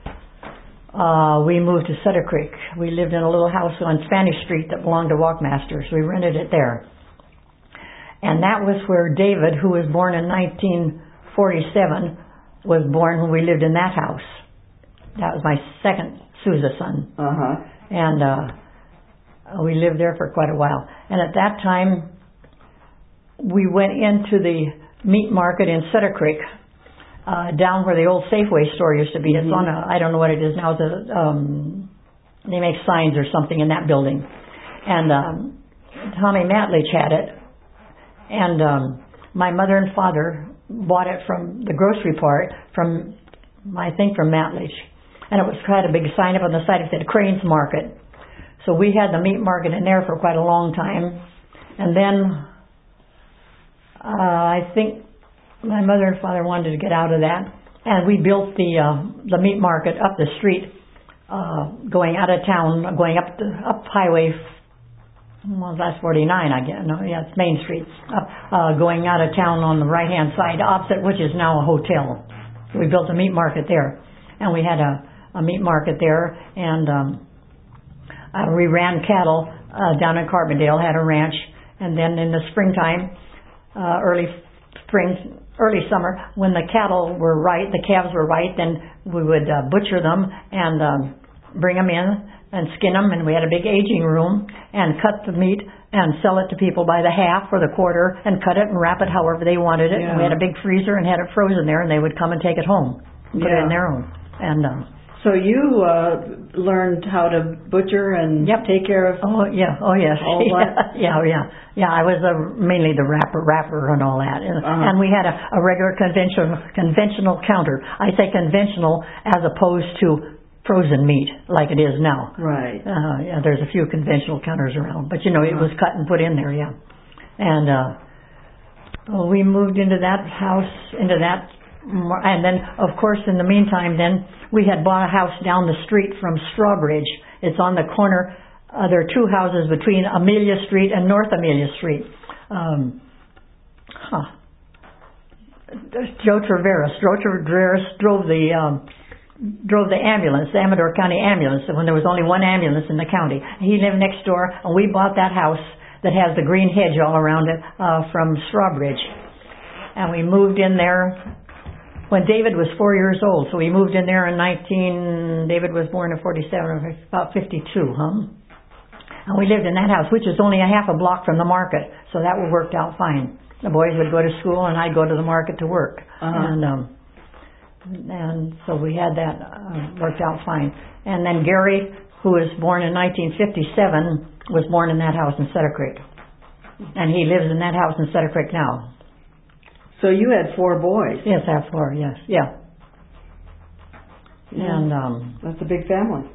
we moved to Sutter Creek. We lived in a little house on Spanish Street that belonged to Walkmasters. We rented it there. And that was where David, who was born in 1947, was born when we lived in that house. That was my second Souza son. And we lived there for quite a while. And at that time, we went into the meat market in Sutter Creek, down where the old Safeway store used to be. It's on I don't know what it is now. They make signs or something in that building. And Tommy Matlich had it. And my mother and father bought it from the grocery part, from Matlich. And it was quite a big sign up on the side. It said Crane's Market. So we had the meat market in there for quite a long time. And then I think my mother and father wanted to get out of that, and we built the meat market up the street, going out of town, going up highway. Well, that's 49, I guess. No, yeah, it's Main Street. Going out of town on the right-hand side, opposite which is now a hotel. We built a meat market there, and we had a meat market there, and we ran cattle down in Carbondale, had a ranch, and then in the springtime, early summer, when the cattle were right, the calves were right, then we would butcher them and bring them in and skin them, and we had a big aging room and cut the meat and sell it to people by the half or the quarter and cut it and wrap it however they wanted it. Yeah. And we had a big freezer and had it frozen there, and they would come and take it home and put it in their own. And so you learned how to butcher and take care of all that? Yeah, I was mainly the wrapper and all that. And we had a regular conventional counter. I say conventional as opposed to frozen meat like it is now. Right. There's a few conventional counters around, but it was cut and put in there, And we moved into that house, and then, of course, in the meantime, then we had bought a house down the street from Strawbridge. It's on the corner. There are two houses between Amelia Street and North Amelia Street. Joe Traveris drove the ambulance, the Amador County ambulance, when there was only one ambulance in the county. He lived next door, and we bought that house that has the green hedge all around it from Strawbridge. And we moved in there when David was 4 years old. So we moved in there in David was born in 47, about 52, And we lived in that house, which is only a half a block from the market. So that worked out fine. The boys would go to school, and I'd go to the market to work. And so we had that worked out fine. And then Gary, who was born in 1957, was born in that house in Cedar Creek. And he lives in that house in Cedar Creek now. So you had 4 boys? Yes, I have 4, yes. Yeah. And that's a big family.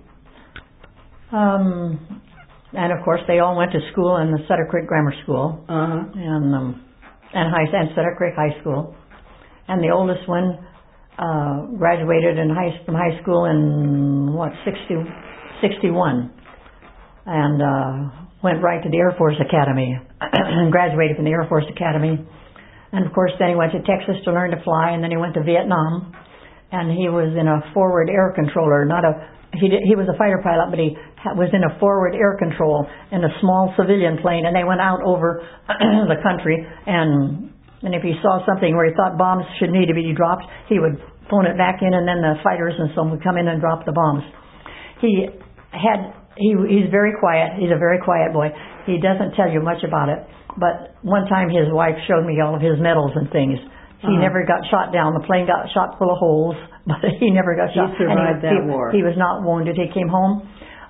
And of course they all went to school in the Cedar Creek Grammar School. And Cedar Creek High School. And the oldest one graduated from high school in 61, and went right to the Air Force Academy and graduated from the Air Force Academy. And of course then he went to Texas to learn to fly, and then he went to Vietnam, and he was in a forward air controller, he was a fighter pilot, but he was in a forward air control in a small civilian plane, and they went out over the country, and if he saw something where he thought bombs should need to be dropped, he would phone it back in, and then the fighters and so on would come in and drop the bombs. He's very quiet. He's a very quiet boy. He doesn't tell you much about it. But one time his wife showed me all of his medals and things. He never got shot down. The plane got shot full of holes, but he never got shot. He survived that war. He was not wounded. He came home.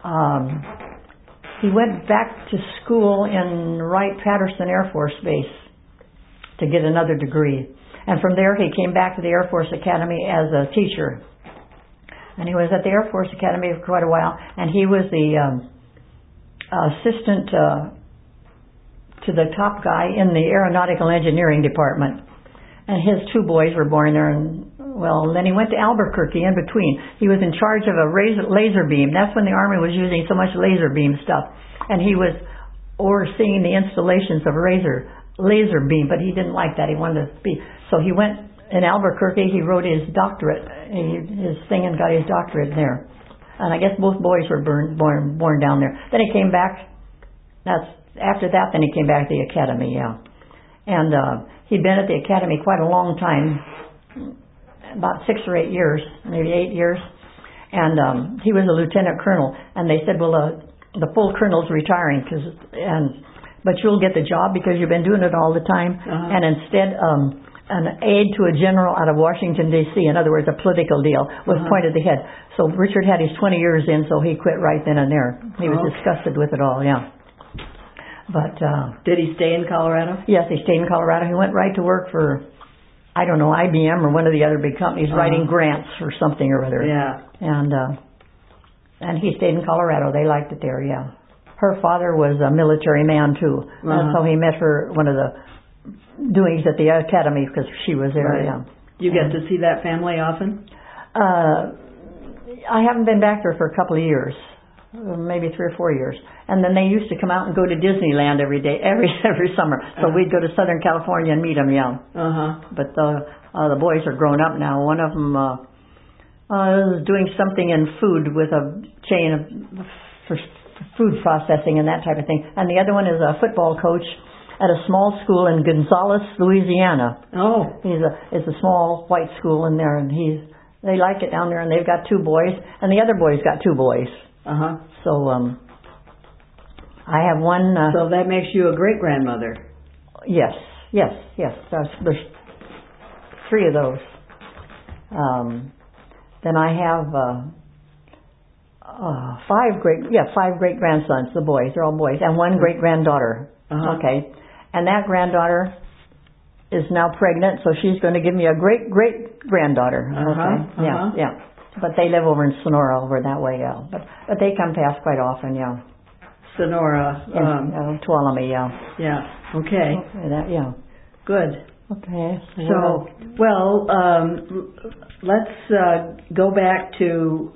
He went back to school in Wright-Patterson Air Force Base to get another degree. And from there he came back to the Air Force Academy as a teacher. And he was at the Air Force Academy for quite a while, and he was the assistant to the top guy in the aeronautical engineering department. And his 2 boys were born there, and then he went to Albuquerque in between. He was in charge of a laser beam. That's when the Army was using so much laser beam stuff. And he was overseeing the installations of laser beam, but he didn't like that. He wanted to be. So he went in Albuquerque. He wrote his doctorate, his thing, and got his doctorate there. And I guess both boys were born down there. Then he came back. After that, then he came back to the academy. And he'd been at the academy quite a long time, about 6 or 8 years, maybe 8 years. And he was a lieutenant colonel. And they said, well, the full colonel's retiring, but you'll get the job because you've been doing it all the time. And instead, an aide to a general out of Washington, D.C., in other words, a political deal, was pointed the head. So Richard had his 20 years in, so he quit right then and there. He was disgusted with it all, But did he stay in Colorado? Yes, he stayed in Colorado. He went right to work for, I don't know, IBM or one of the other big companies, writing grants or something or other. Yeah. And he stayed in Colorado. They liked it there, Her father was a military man, too. That's how he met her, one of the doings at the academy because she was there. Right. Yeah. You get to see that family often? I haven't been back there for a couple of years, maybe 3 or 4 years. And then they used to come out and go to Disneyland every day, every summer. So we'd go to Southern California and meet them. Yeah. But the boys are grown up now. One of them was doing something in food with a chain for food processing and that type of thing. And the other one is a football coach at a small school in Gonzales, Louisiana. Oh. It's a small white school in there, and they like it down there, and they've got 2 boys, and the other boy's got 2 boys. So I have one. So that makes you a great grandmother. Yes. There's 3 of those. Then I have 5 great grandsons. The boys, they're all boys, and 1 great granddaughter. Okay, and that granddaughter is now pregnant, so she's going to give me a great granddaughter. Okay, yeah. But they live over in Sonora, over that way. Yeah, but they come past quite often. Yeah. Sonora. Tuolumne. Yeah. Yeah. Okay. Yeah. Good. Okay. So, well, let's go back to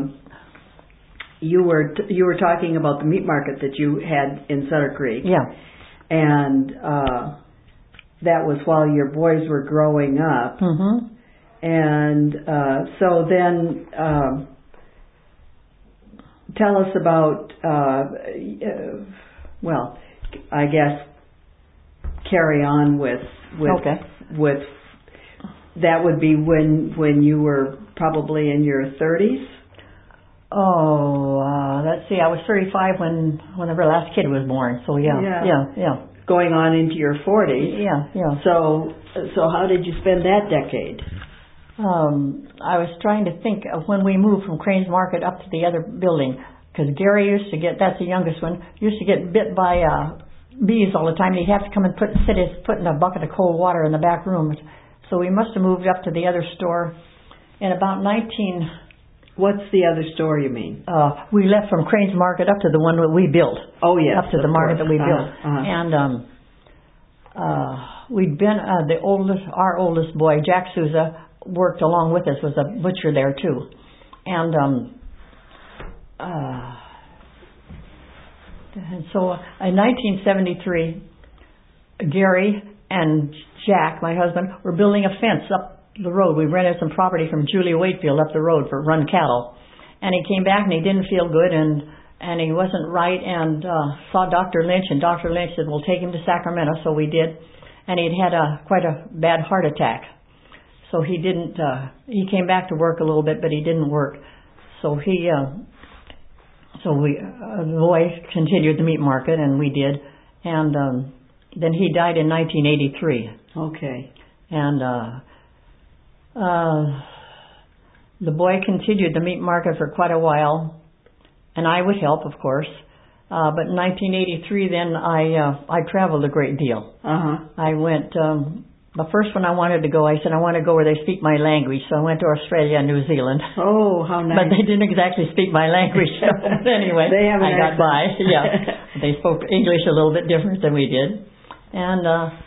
you were talking about the meat market that you had in Sutter Creek. Yeah. And that was while your boys were growing up. And so then tell us about, well, I guess carry on with that would be when you were probably in your 30s? Let's see. I was 35 when our last kid was born. So yeah. Going on into your 40s. Yeah. So how did you spend that decade? I was trying to think of when we moved from Cranes Market up to the other building, because Gary used to get, that's the youngest one, used to get bit by bees all the time. He'd have to come and sit his foot in a bucket of cold water in the back room. So we must have moved up to the other store in about 19... What's the other store you mean? We left from Cranes Market up to the one that we built. Oh, yes. Up to the market that we built. And we'd been, our oldest boy, Jack Souza, worked along with us, was a butcher there too. And so in 1973, Gary and Jack, my husband, were building a fence up the road. We rented some property from Julia Wakefield up the road for run cattle. And he came back and he didn't feel good and he wasn't right and saw Dr. Lynch, and Dr. Lynch said, we'll take him to Sacramento. So we did. And he'd had quite a bad heart attack. So he didn't, he came back to work a little bit, but he didn't work. So the boy continued the meat market, and we did. And then he died in 1983. Okay. And the boy continued the meat market for quite a while, and I would help, of course. But in 1983, then I traveled a great deal. I went. The first one I wanted to go, I said, I want to go where they speak my language. So I went to Australia and New Zealand. Oh, how nice. But they didn't exactly speak my language. So anyway, I got by. Yeah. They spoke English a little bit different than we did. And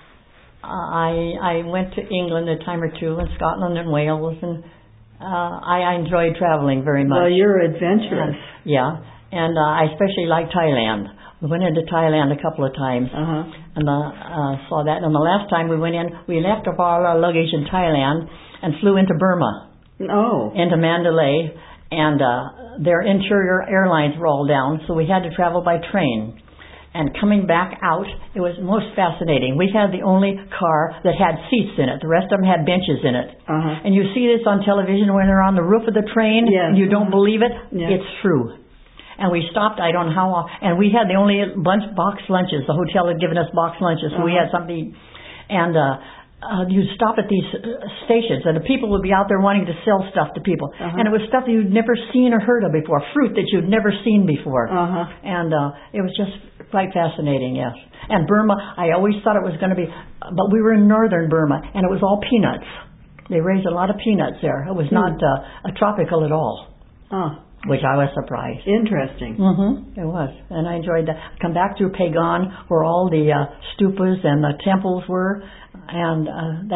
I went to England a time or two, and Scotland and Wales. And I enjoyed traveling very much. Well, you're adventurous. Yeah. And I especially like Thailand. We went into Thailand a couple of times and saw that. And the last time we went in, we left all our luggage in Thailand and flew into Burma. Oh. Into Mandalay. And their interior airlines were all down, so we had to travel by train. And coming back out, it was most fascinating. We had the only car that had seats in it. The rest of them had benches in it. And you see this on television when they're on the roof of the train, and you don't believe it. Yes. It's true. And we stopped, I don't know how long, and we had the only box lunches. The hotel had given us box lunches, so we had something. And you'd stop at these stations, and the people would be out there wanting to sell stuff to people. And it was stuff that you'd never seen or heard of before, fruit that you'd never seen before. And it was just quite fascinating, yes. And Burma, I always thought it was going to be, but we were in northern Burma, and it was all peanuts. They raised a lot of peanuts there. It was not tropical at all. which I was surprised. Interesting. It was, and I enjoyed that. Come back through Pagan, where all the stupas and the temples were, and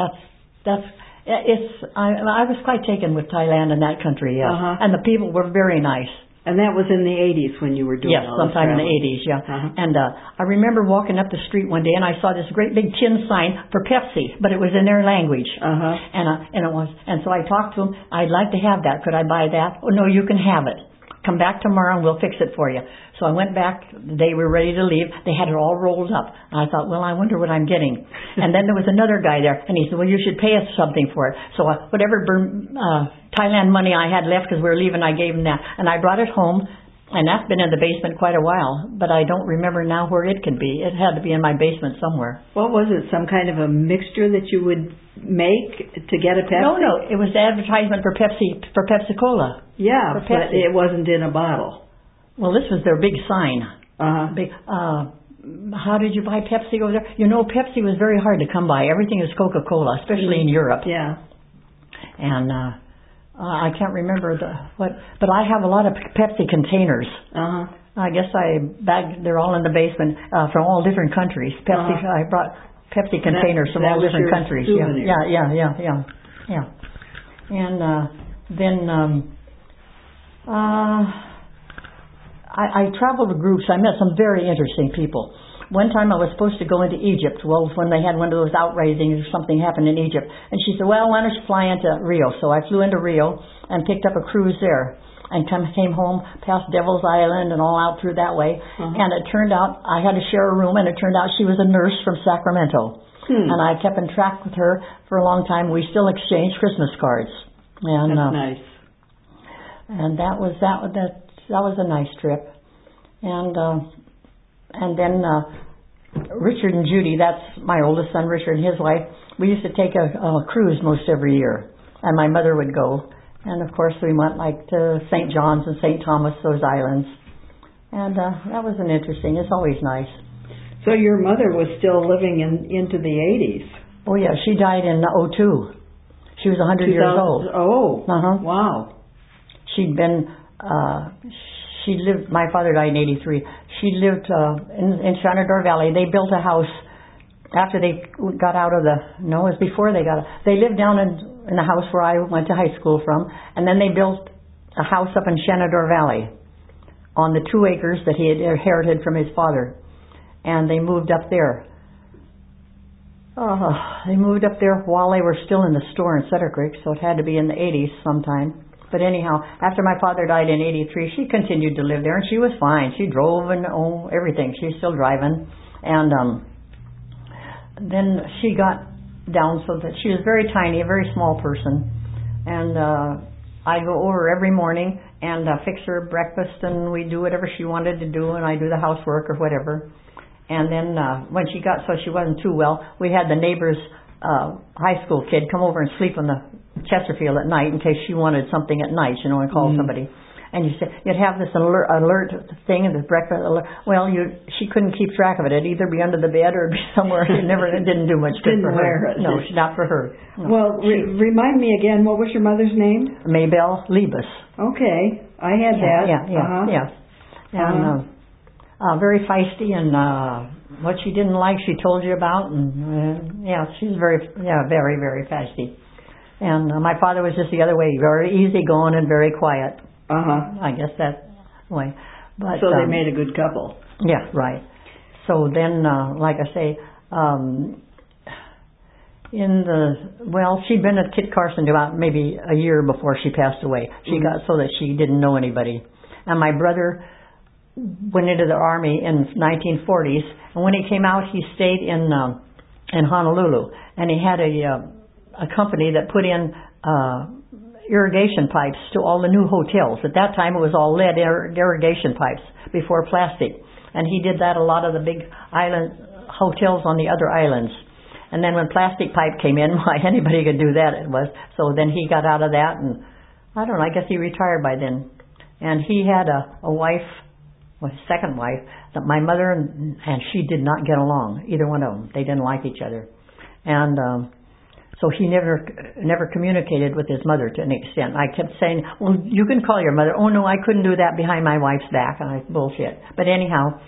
I was quite taken with Thailand and that country, and the people were very nice. And that was in the 80s when you were doing all this? Yes, sometime in the 80s, And I remember walking up the street one day and I saw this great big tin sign for Pepsi, but it was in their language. And so I talked to them. I'd like to have that. Could I buy that? Oh, no, you can have it. Come back tomorrow and we'll fix it for you. So I went back the day we were ready to leave. They had it all rolled up. And I thought, well, I wonder what I'm getting. And then there was another guy there, and he said, well, you should pay us something for it. So whatever Thailand money I had left, because we were leaving, I gave him that. And I brought it home, and that's been in the basement quite a while. But I don't remember now where it could be. It had to be in my basement somewhere. What was it, some kind of a mixture that you would make to get a Pepsi? No, it was the advertisement for Pepsi-Cola. Yeah, but it wasn't in a bottle. Well, this was their big sign. How did you buy Pepsi over there? You know, Pepsi was very hard to come by. Everything is Coca-Cola, especially in Europe. Yeah. And I can't remember but I have a lot of Pepsi containers. I guess they're all in the basement from all different countries. I brought Pepsi containers from all different countries. Souvenir. Yeah. And then I traveled with groups. I met some very interesting people. One time I was supposed to go into Egypt. Well, when they had one of those uprisings or something happened in Egypt. And she said, well, why don't you fly into Rio? So I flew into Rio and picked up a cruise there and came home past Devil's Island and all out through that way. And it turned out I had to share a room, and it turned out she was a nurse from Sacramento. And I kept in track with her for a long time. We still exchanged Christmas cards. And, that's nice. And that was a nice trip. And then Richard and Judy, that's my oldest son Richard and his wife, we used to take a cruise most every year. And my mother would go. And of course we went to St. John's and St. Thomas, those islands. And that was it's always nice. So your mother was still living into the 80s? Oh yeah, she died in 2002. She was 100 years old. Oh, wow. She'd been, my father died in 83. She lived in Shenandoah Valley. They built a house after they got out of it was before they lived down in the house where I went to high school from, and then they built a house up in Shenandoah Valley on the 2 acres that he had inherited from his father. And they moved up there. They moved up there while they were still in the store in Cedar Creek, so it had to be in the 80s sometime. But anyhow, after my father died in 83, she continued to live there, and she was fine. She drove and everything. She's still driving. And then she got down so that she was very tiny, a very small person. And I'd go over every morning and fix her breakfast, and we'd do whatever she wanted to do, and I'd do the housework or whatever. And then when she got so she wasn't too well, we had the neighbor's high school kid come over and sleep on the Chesterfield at night in case she wanted something at night, and call somebody. And you'd have this alert thing and the breakfast alert. Well, she couldn't keep track of it. It'd either be under the bed or it'd be somewhere. It didn't do much good for her. No, not for her. No. Well, remind me again, what was your mother's name? Maybelle Liebes. Okay, I had that. Yeah. And very feisty, and what she didn't like, she told you about, and she's very, very feisty. And my father was just the other way, very easygoing and very quiet. I guess that's the way. But, so they made a good couple. Yeah, right. So then, like I say, she'd been at Kit Carson about maybe a year before she passed away. She got so that she didn't know anybody. And my brother went into the Army in 1940s, and when he came out, he stayed in Honolulu, and he had a company that put in irrigation pipes to all the new hotels. At that time, it was all lead irrigation pipes before plastic, and he did that a lot of the big island hotels on the other islands. And then when plastic pipe came in, why anybody could do that, it was. So then he got out of that, and I don't know, I guess he retired by then. And he had a wife, his second wife, that my mother and she did not get along, either one of them. They didn't like each other. And So he never communicated with his mother to an extent. I kept saying, well, you can call your mother. Oh, no, I couldn't do that behind my wife's back. And I bullshit. But anyhow,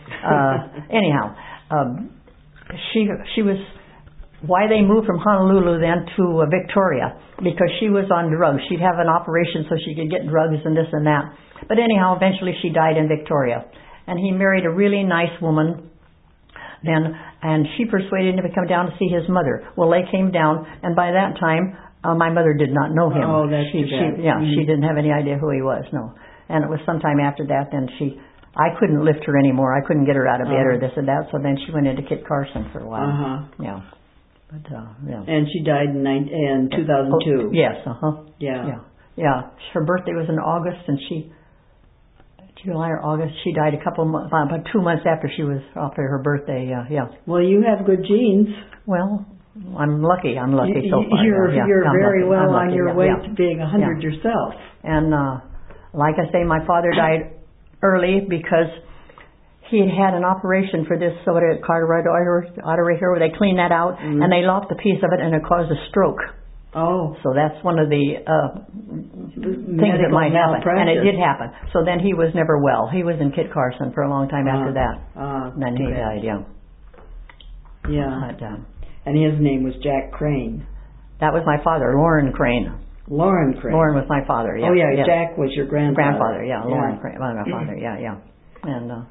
she was, why they moved from Honolulu then to Victoria, because she was on drugs. She'd have an operation so she could get drugs and this and that. But anyhow, eventually she died in Victoria. And he married a really nice woman then, and she persuaded him to come down to see his mother. Well, they came down, and by that time, my mother did not know him. Oh, that's too bad. She didn't have any idea who he was, no. And it was sometime after that, then I couldn't lift her anymore. I couldn't get her out of bed or this and that, so then she went into Kit Carson for a while. Yeah. But, yeah. And she died in 2002. Yes, Yeah. Yeah. Her birthday was in August, and July or August, she died about 2 months after she was off for her birthday. Yeah. Well, you have good genes. Well, I'm lucky. I'm lucky so far. You're very well on your way to being 100 Yeah. yourself. And like I say, my father died early because he had an operation for this carotid artery here, where they cleaned that out and they lopped a piece of it, and it caused a stroke. Oh. So that's one of the things that might happen. And it did happen. So then he was never well. He was in Kit Carson for a long time after that. Then he died, yeah. Yeah. But, and his name was Jack Crane. that was my father, Loren Crane. Loren Crane. Loren was my father, yeah. Oh, yeah, Jack was your grandfather. Loren Crane, my father, yeah. And,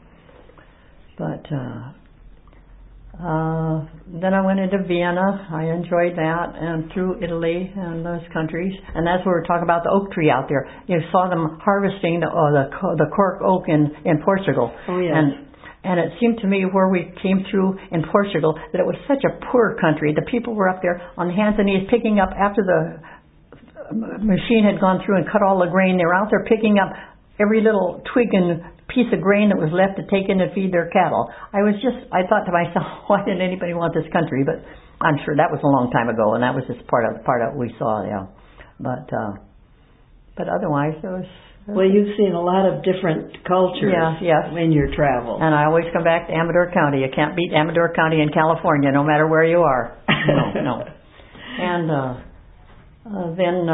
then I went into Vienna. I enjoyed that, and through Italy and those countries. And that's where we're talking about the oak tree out there. You saw them harvesting the cork oak in Portugal. Oh, yes. And it seemed to me where we came through in Portugal that it was such a poor country. The people were up there on hands and knees picking up, after the machine had gone through and cut all the grain, they were out there picking up every little twig and piece of grain that was left to take in and feed their cattle. I thought to myself, why didn't anybody want this country? But I'm sure that was a long time ago, and that was just part of what we saw, yeah. But otherwise, it was. Well, you've seen a lot of different cultures in your travels. And I always come back to Amador County. You can't beat Amador County in California, no matter where you are. No. And then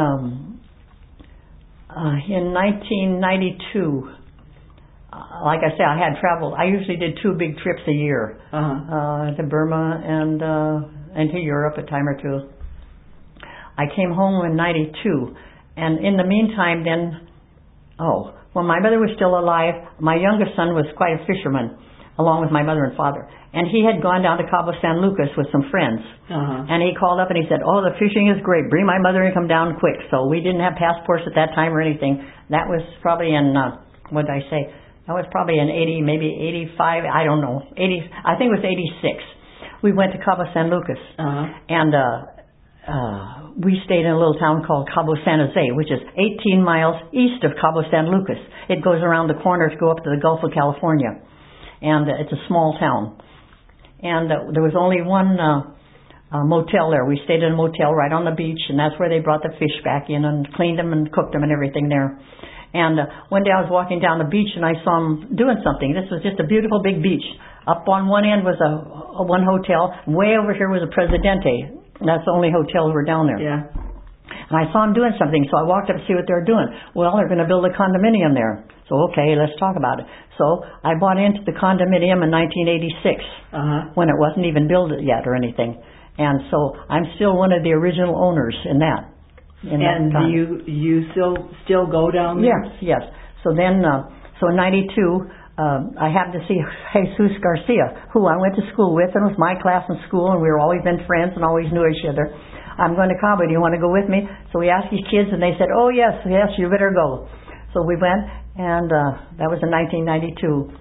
in 1992, like I said, I had traveled. I usually did 2 big trips a year, to Burma and to Europe a time or two. I came home in 92, and in the meantime then, when my mother was still alive, my youngest son was quite a fisherman, along with my mother and father. And he had gone down to Cabo San Lucas with some friends. And he called up and he said, the fishing is great. Bring my mother and come down quick. So we didn't have passports at that time or anything. That was probably in, what did I say? That was probably in 80, maybe 85, I don't know. I think it was 86. We went to Cabo San Lucas. And we stayed in a little town called Cabo San Jose, which is 18 miles east of Cabo San Lucas. It goes around the corner to go up to the Gulf of California. And it's a small town. And there was only one motel there. We stayed in a motel right on the beach, and that's where they brought the fish back in and cleaned them and cooked them and everything there. And one day I was walking down the beach and I saw them doing something. This was just a beautiful big beach. Up on one end was one hotel. Way over here was a Presidente. And that's the only hotels were down there. Yeah. And I saw them doing something, so I walked up to see what they were doing. Well, they're going to build a condominium there. So, okay, let's talk about it. So I bought into the condominium in 1986, when it wasn't even built yet or anything. And so I'm still one of the original owners in that. And do you still go down there? Yes. So then, in 92, I happened to see Jesus Garcia, who I went to school with, and was my class in school, and we were always been friends and always knew each other. I'm going to Cabo. Do you want to go with me? So we asked these kids, and they said, oh, yes, you better go. So we went, and that was in 1992.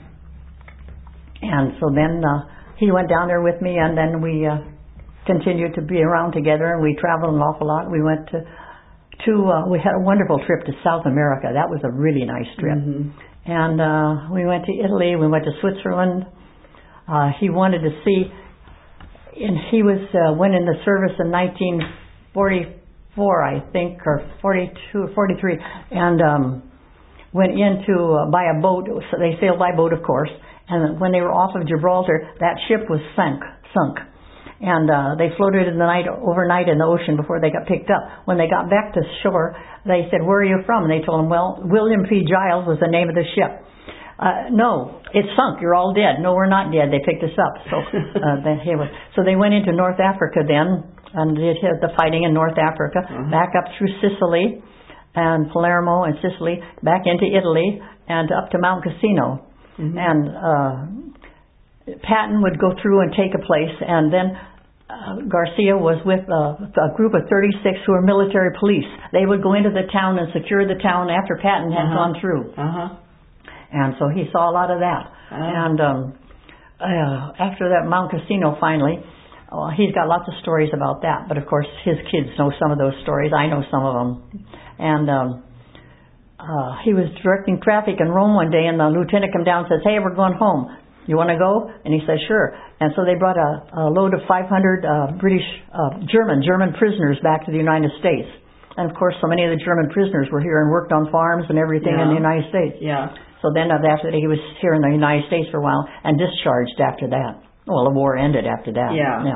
And so then he went down there with me, and then we continued to be around together, and we traveled an awful lot. We went we had a wonderful trip to South America. That was a really nice trip. And we went to Italy, we went to Switzerland. He wanted to see, and he went in the service in 1944, I think, or 42, 43, and went in to buy a boat. So they sailed by boat, of course. And when they were off of Gibraltar, that ship was sunk. and they floated overnight in the ocean before they got picked up. When they got back to shore, they said, "Where are you from?" And they told them, "Well, William P. Giles was the name of the ship." "No, it sunk. You're all dead." "No, we're not dead. They picked us up." So they went into North Africa then, and did the fighting in North Africa, back up through Sicily and Palermo and Sicily, back into Italy and up to Mount Cassino. And Patton would go through and take a place, and then Garcia was with a group of 36 who were military police. They would go into the town and secure the town after Patton had gone through. And so he saw a lot of that. And after that Mount Cassino finally, he's got lots of stories about that. But of course his kids know some of those stories. I know some of them. And he was directing traffic in Rome one day, and the lieutenant came down and says, "Hey, we're going home. You want to go?" And he said, "Sure." And so they brought a load of 500 German prisoners back to the United States. And of course, so many of the German prisoners were here and worked on farms and everything in the United States. So then after that, he was here in the United States for a while and discharged after that. Well, the war ended after that.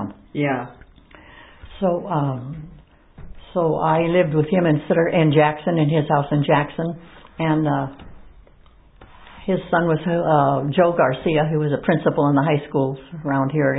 So I lived with him in Jackson, in his house in Jackson, and his son was Joe Garcia, who was a principal in the high schools around here.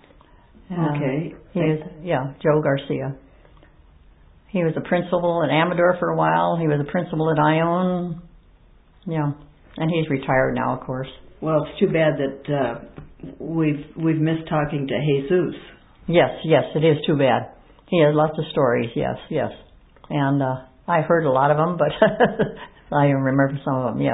Joe Garcia. He was a principal at Amador for a while. He was a principal at Ione. And he's retired now, of course. Well, it's too bad that we've missed talking to Jesus. Yes, it is too bad. He has lots of stories, yes. And I heard a lot of them, but I remember some of them, yes.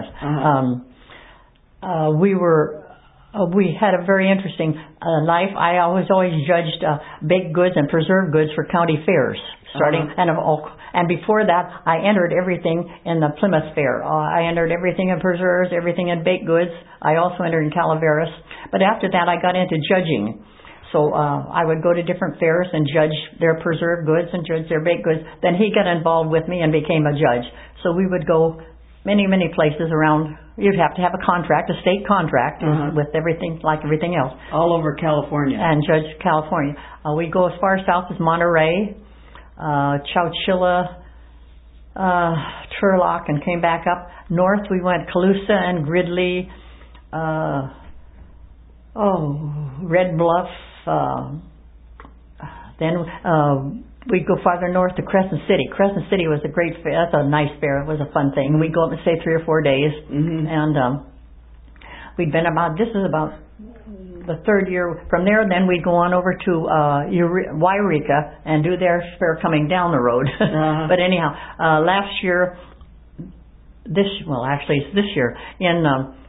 We had a very interesting life. I always judged baked goods and preserved goods for county fairs, and before that, I entered everything in the Plymouth Fair. I entered everything in preserves, everything in baked goods. I also entered in Calaveras. But after that, I got into judging. So I would go to different fairs and judge their preserved goods and judge their baked goods. Then he got involved with me and became a judge. So we would go many places around. You'd have to have a contract, a state contract, with everything, like everything else. All over California. And judge California. We go as far south as Monterey, Chowchilla, Turlock, and came back up. North we went Colusa and Gridley, Red Bluff. Then we'd go farther north to Crescent City. Crescent City was a great fair. That's a nice fair. It was a fun thing. We'd go up and stay 3 or 4 days. And we'd been this is about the third year. From there, then we'd go on over to Yreka and do their fair coming down the road. But anyhow, last year, it's this year, in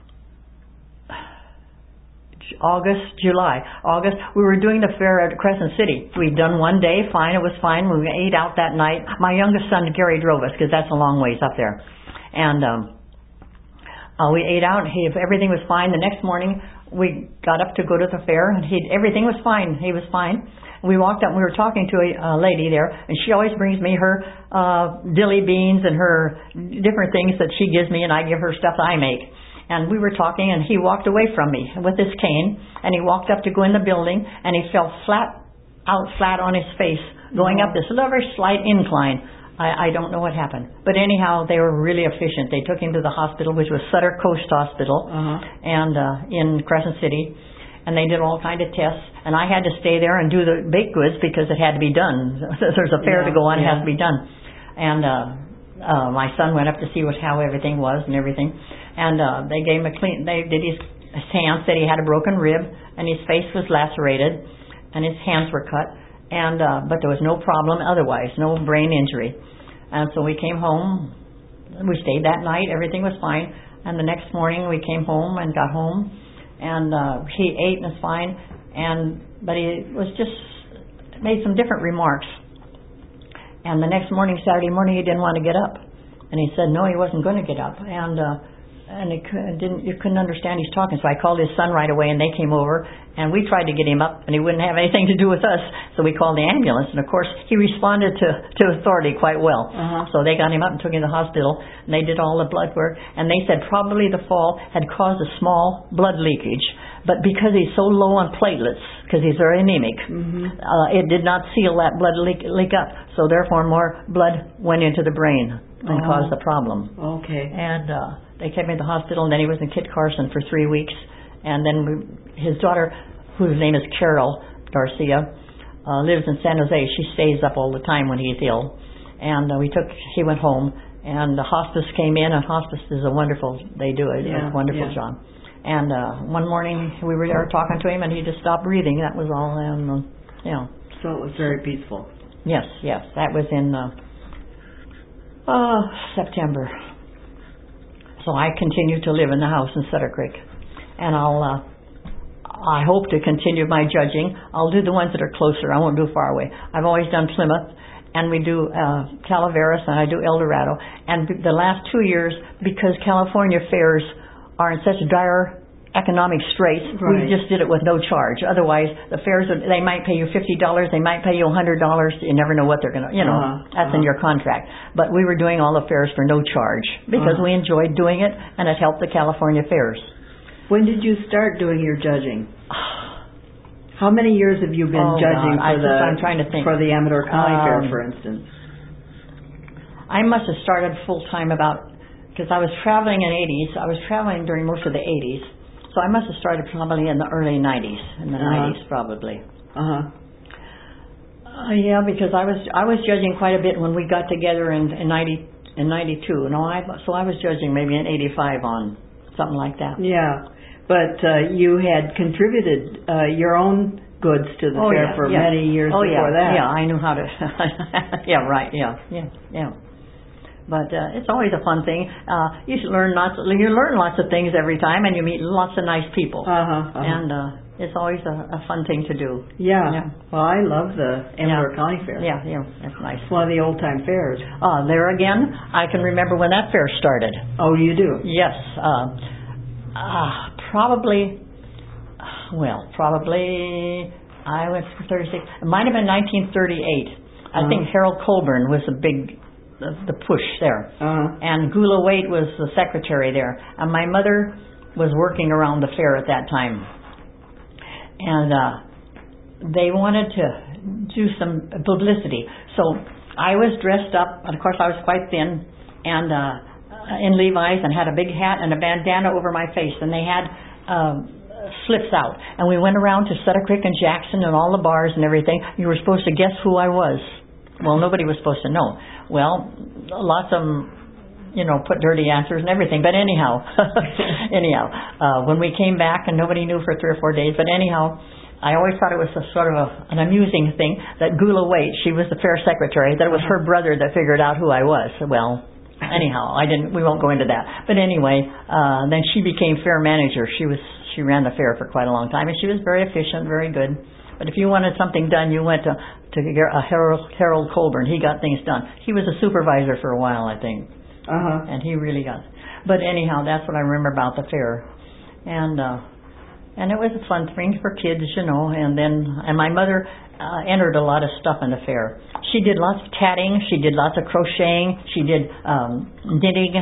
August, we were doing the fair at Crescent City. We'd done one day, fine, it was fine. We ate out that night. My youngest son, Gary, drove us, because that's a long ways up there. And we ate out, everything was fine. The next morning, we got up to go to the fair, and everything was fine. He was fine. We walked up, and we were talking to a lady there, and she always brings me her dilly beans and her different things that she gives me, and I give her stuff that I make. And we were talking, and he walked away from me with his cane, and he walked up to go in the building, and he fell flat on his face, going up this very slight incline. I don't know what happened. But anyhow, they were really efficient. They took him to the hospital, which was Sutter Coast Hospital, and in Crescent City, and they did all kind of tests, and I had to stay there and do the baked goods because it had to be done. There's a fair to go on, it has to be done. And my son went up to see how everything was and everything. And they gave him they did his hands, said he had a broken rib, and his face was lacerated, and his hands were cut, and but there was no problem otherwise, no brain injury. And so we came home, we stayed that night, everything was fine, and the next morning we came home and got home, and he ate and was fine, but he was just made some different remarks. And the next morning, Saturday morning, he didn't want to get up, and he said no, he wasn't going to get up, and you couldn't understand he's talking. So I called his son right away, and they came over, and we tried to get him up, and he wouldn't have anything to do with us. So we called the ambulance, and of course he responded to authority quite well. So they got him up and took him to the hospital, and they did all the blood work, and they said probably the fall had caused a small blood leakage, but because he's so low on platelets, because he's very anemic, it did not seal that blood leak up. So therefore, more blood went into the brain and caused the problem. Okay. And they kept him in the hospital, and then he was in Kit Carson for 3 weeks. And then his daughter, whose name is Carol Garcia, lives in San Jose. She stays up all the time when he's ill. And he went home, and the hospice came in, and hospice is they do a wonderful job. And one morning we were there talking to him, and he just stopped breathing. That was all. So it was very peaceful. Yes. That was in September. So I continue to live in the house in Sutter Creek, and I hope to continue my judging. I'll do the ones that are closer. I won't do far away. I've always done Plymouth, and we do Calaveras, and I do El Dorado. And the last 2 years, because California fairs are in such dire economic straits, we just did it with no charge. Otherwise, the fairs, they might pay you $50, they might pay you $100. You never know what they're going to, that's in your contract. But we were doing all the fairs for no charge because we enjoyed doing it, and it helped the California fairs. When did you start doing your judging? How many years have you been judging I'm trying to think. For the Amador County Fair, for instance? I must have started full-time because I was traveling in the 80s. I was traveling during most of the 80s. So I must have started probably in the early 90s. In the 90s, probably. Yeah, because I was judging quite a bit when we got together in 92. So I was judging maybe in 85 on something like that. Yeah. But you had contributed your own goods to the fair for many years before that. Yeah, I knew how to. Yeah, right. Yeah. But it's always a fun thing. You learn lots of things every time, and you meet lots of nice people. And it's always a fun thing to do. Yeah. Well, I love the Amador County Fair. Yeah, that's nice. It's one of the old time fairs. There again, I can remember when that fair started. Oh, you do? Yes. Probably, I went for 36. It might have been 1938. I think Harold Colburn was the push there. And Gula Waite was the secretary there. And my mother was working around the fair at that time. And they wanted to do some publicity. So I was dressed up, and of course I was quite thin, and in Levi's, and had a big hat and a bandana over my face, and they had slips out, and we went around to Sutter Creek and Jackson and all the bars and everything. You were supposed to guess who I was. Well, nobody was supposed to know. Well, lots of them, put dirty answers and everything, but anyhow, when we came back, and nobody knew for 3 or 4 days, but anyhow, I always thought it was an amusing thing that Gula Waite, she was the fair secretary, that it was her brother that figured out who I was. Well, anyhow, we won't go into that. But anyway, then she became fair manager. She ran the fair for quite a long time, and she was very efficient, very good. But if you wanted something done, you went to Harold Colburn. He got things done. He was a supervisor for a while, I think. And he really got. But anyhow, that's what I remember about the fair. And it was a fun thing for kids, and my mother entered a lot of stuff in the fair. She did lots of tatting, she did lots of crocheting, she did knitting.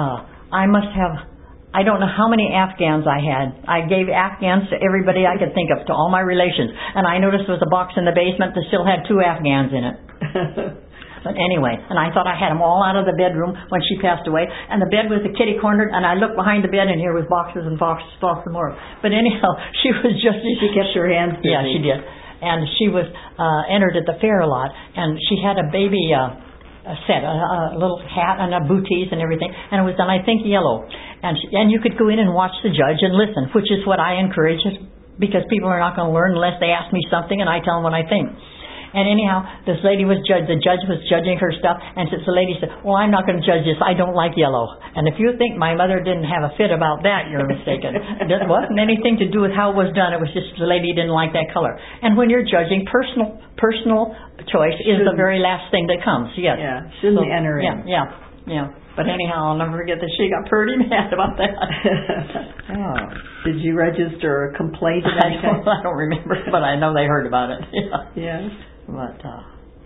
I don't know how many Afghans I had. I gave Afghans to everybody I could think of, to all my relations. And I noticed there was a box in the basement that still had 2 Afghans in it. But anyway, and I thought I had them all out of the bedroom when she passed away. And the bed was the kitty cornered, and I looked behind the bed, and here was boxes and boxes more. But anyhow, she was just... She kept her hands busy. Yeah, she did. And she was entered at the fair a lot. And she had a baby set, a little hat and a booties and everything. And it was done, I think, yellow. And you could go in and watch the judge and listen, which is what I encourage, because people are not going to learn unless they ask me something and I tell them what I think. And anyhow, the judge was judging her stuff, and the lady said, well, I'm not going to judge this. I don't like yellow. And if you think my mother didn't have a fit about that, you're mistaken. It wasn't anything to do with how it was done. It was just the lady didn't like that color. And when you're judging, personal choice is the very last thing that comes. Yes. Yeah, shouldn't enter in. Yeah. But anyhow, I'll never forget that she got pretty mad about that. Oh. Did you register a complaint of any kind? I don't remember, but I know they heard about it. Yes. But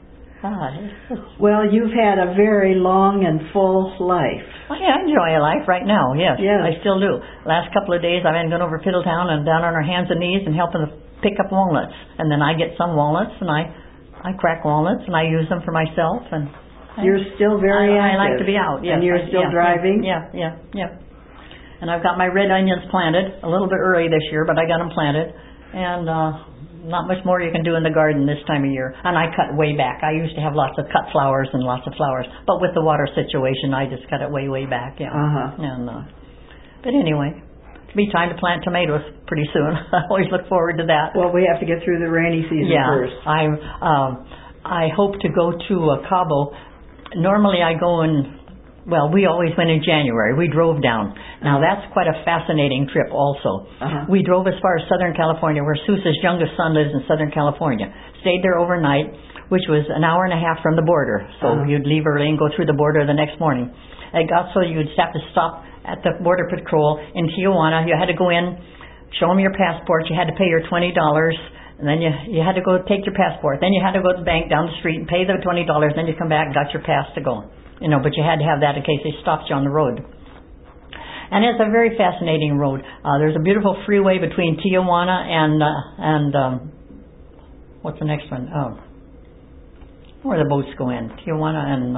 Well, you've had a very long and full life. I enjoy life right now, yes. Yes. I still do. Last couple of days I've been going over to Fiddletown and down on our hands and knees and helping to pick up walnuts. And then I get some walnuts and I crack walnuts and I use them for myself. And You're still very active. I like to be out, yes. And you're still driving? Yeah. And I've got my red onions planted, a little bit early this year, but I got them planted. And not much more you can do in the garden this time of year. And I cut way back. I used to have lots of cut flowers and lots of flowers. But with the water situation, I just cut it way back, yeah. And, but anyway, it'll be time to plant tomatoes pretty soon. I always look forward to that. Well, we have to get through the rainy season first. I hope to go to Cabo. Normally I go in, well, we always went in January. We drove down. Now that's quite a fascinating trip also. We drove as far as Southern California, where Sousa's youngest son lives in Southern California. Stayed there overnight, which was an hour and a half from the border. So you'd leave early and go through the border the next morning. It got so you'd have to stop at the border patrol in Tijuana. You had to go in, show them your passport. You had to pay your $20. And then you had to go take your passport. Then you had to go to the bank down the street and pay the $20. Then you come back and got your pass to go. But you had to have that in case they stopped you on the road. And it's a very fascinating road. There's a beautiful freeway between Tijuana and what's the next one? Where the boats go in. Tijuana and,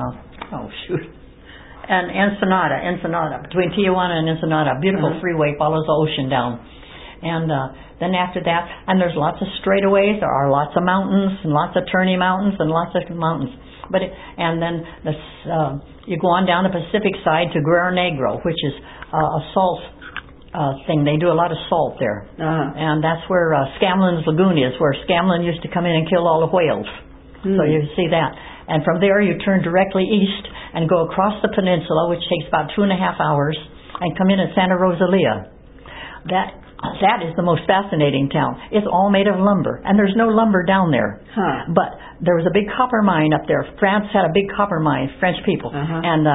and Ensenada. Between Tijuana and Ensenada. Beautiful freeway, follows the ocean down. And then after that, and there's lots of straightaways. There are lots of mountains and lots of turny mountains and lots of mountains. And then you go on down the Pacific side to Guerrero Negro, which is a salt thing. They do a lot of salt there. And that's where Scamlin's Lagoon is, where Scamlin used to come in and kill all the whales. So you see that. And from there you turn directly east and go across the peninsula, which takes about 2.5 hours, and come in at Santa Rosalia. That is the most fascinating town. It's all made of lumber, and there's no lumber down there. But there was a big copper mine up there. France had a big copper mine, French people, and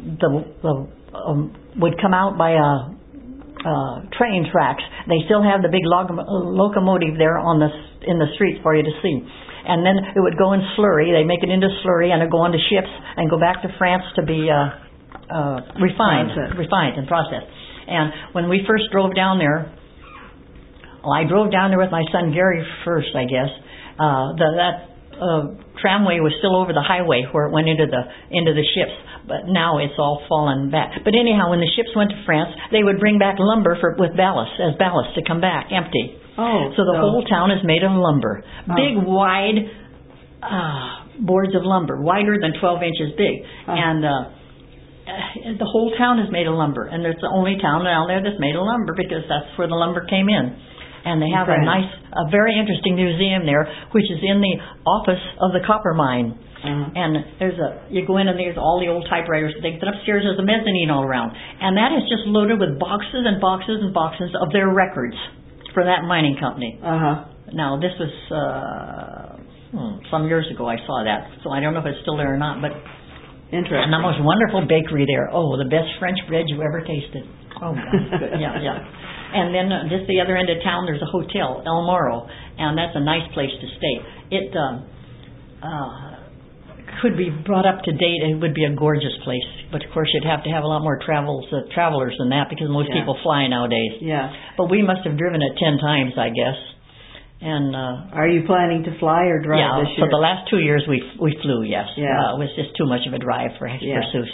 would come out by train tracks. They still have the big locomotive there in the street for you to see. And then it would go in slurry. They make it into slurry, and it would go onto ships and go back to France to be refined and processed. And when we first drove down there, I drove down there with my son Gary first, I guess. That tramway was still over the highway where it went into the ships, but now it's all fallen back. But anyhow, when the ships went to France, they would bring back lumber with ballast to come back empty. So the whole town is made of lumber. Big, wide boards of lumber, wider than 12 inches big. And the whole town is made of lumber. And it's the only town down there that's made of lumber because that's where the lumber came in. And they have a very interesting museum there, which is in the office of the copper mine. And you go in and there's all the old typewriters and things. And upstairs there's a mezzanine all around. And that is just loaded with boxes and boxes and boxes of their records for that mining company. Now, this was some years ago I saw that. So I don't know if it's still there or not. But interesting. And the most wonderful bakery there. Oh, the best French bread you ever tasted. Oh, God. Yeah. And then just the other end of town, there's a hotel, El Moro, and that's a nice place to stay. It could be brought up to date. It would be a gorgeous place, but of course you'd have to have a lot more travelers than that because most people fly nowadays. But we must have driven it 10 times, I guess. And are you planning to fly or drive this year? For the last 2 years we flew. Yes. It was just too much of a drive for Sus.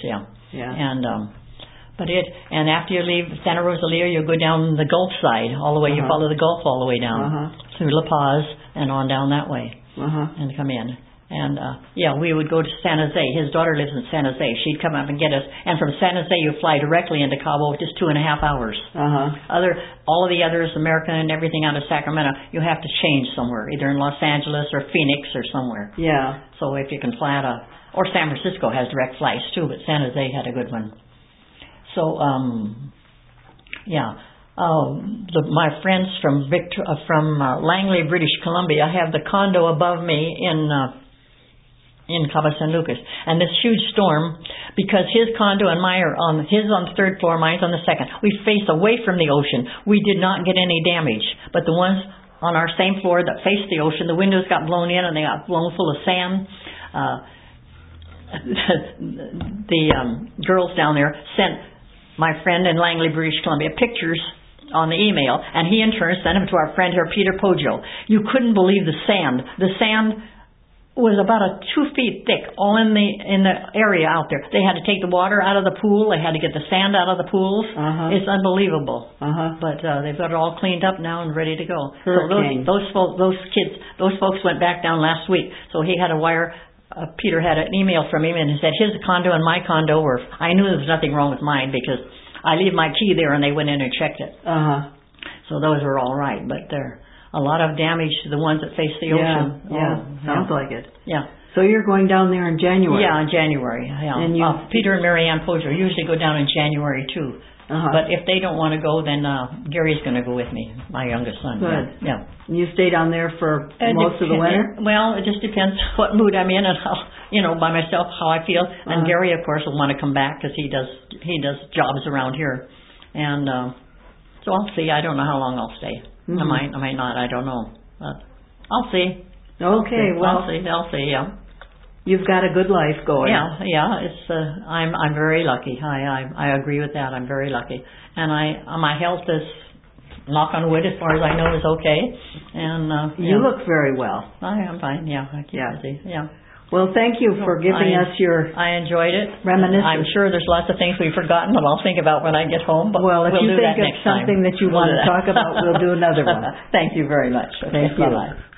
And after you leave Santa Rosalia, you go down the Gulf side all the way. You follow the Gulf all the way down through La Paz and on down that way and come in. And we would go to San Jose. His daughter lives in San Jose. She'd come up and get us. And from San Jose, you fly directly into Cabo, just 2.5 hours. All of the others, American and everything out of Sacramento, you have to change somewhere, either in Los Angeles or Phoenix or somewhere. So if you can fly out or San Francisco has direct flights too, but San Jose had a good one. So, my friends from Langley, British Columbia, have the condo above me in Cabo San Lucas. And this huge storm, because his condo and mine are on the third floor, mine's on the second. We face away from the ocean. We did not get any damage. But the ones on our same floor that faced the ocean, the windows got blown in and they got blown full of sand. the girls down there sent my friend in Langley, British Columbia, pictures on the email, and he in turn sent them to our friend here, Peter Pojo. You couldn't believe the sand. The sand was about 2 feet thick, all in the area out there. They had to take the water out of the pool. They had to get the sand out of the pools. It's unbelievable. But they've got it all cleaned up now and ready to go. Hurricane. So those folks went back down last week. So he had a wire. Peter had an email from him, and he said his condo and my condo were. I knew there was nothing wrong with mine because I leave my key there, and they went in and checked it. So those were all right, but they're a lot of damage to the ones that face the ocean. Sounds like it. Yeah. So you're going down there in January? Yeah, in January. Yeah. And Peter and Mary Ann Pojo usually go down in January too. But if they don't want to go, then Gary's going to go with me, my youngest son. Good. Yeah. You stay down there for most of the winter? Well, it just depends what mood I'm in and how, by myself, how I feel. And Gary, of course, will want to come back because he does jobs around here. And so I'll see. I don't know how long I'll stay. I might not. I don't know. But I'll see. Okay. Well, I'll see. Yeah. You've got a good life going. Yeah. It's I'm very lucky. I agree with that. I'm very lucky, and my health is, knock on wood, as far as I know, is okay. And you look very well. I am fine. Yeah. I keep busy. Yeah. Well, thank you for giving us your I enjoyed it. Reminiscence. I'm sure there's lots of things we've forgotten that I'll think about when I get home. But well, if we'll you do think that of next something time. that you want to talk about, we'll do another one. Thank you very much. Thank you. Bye-bye.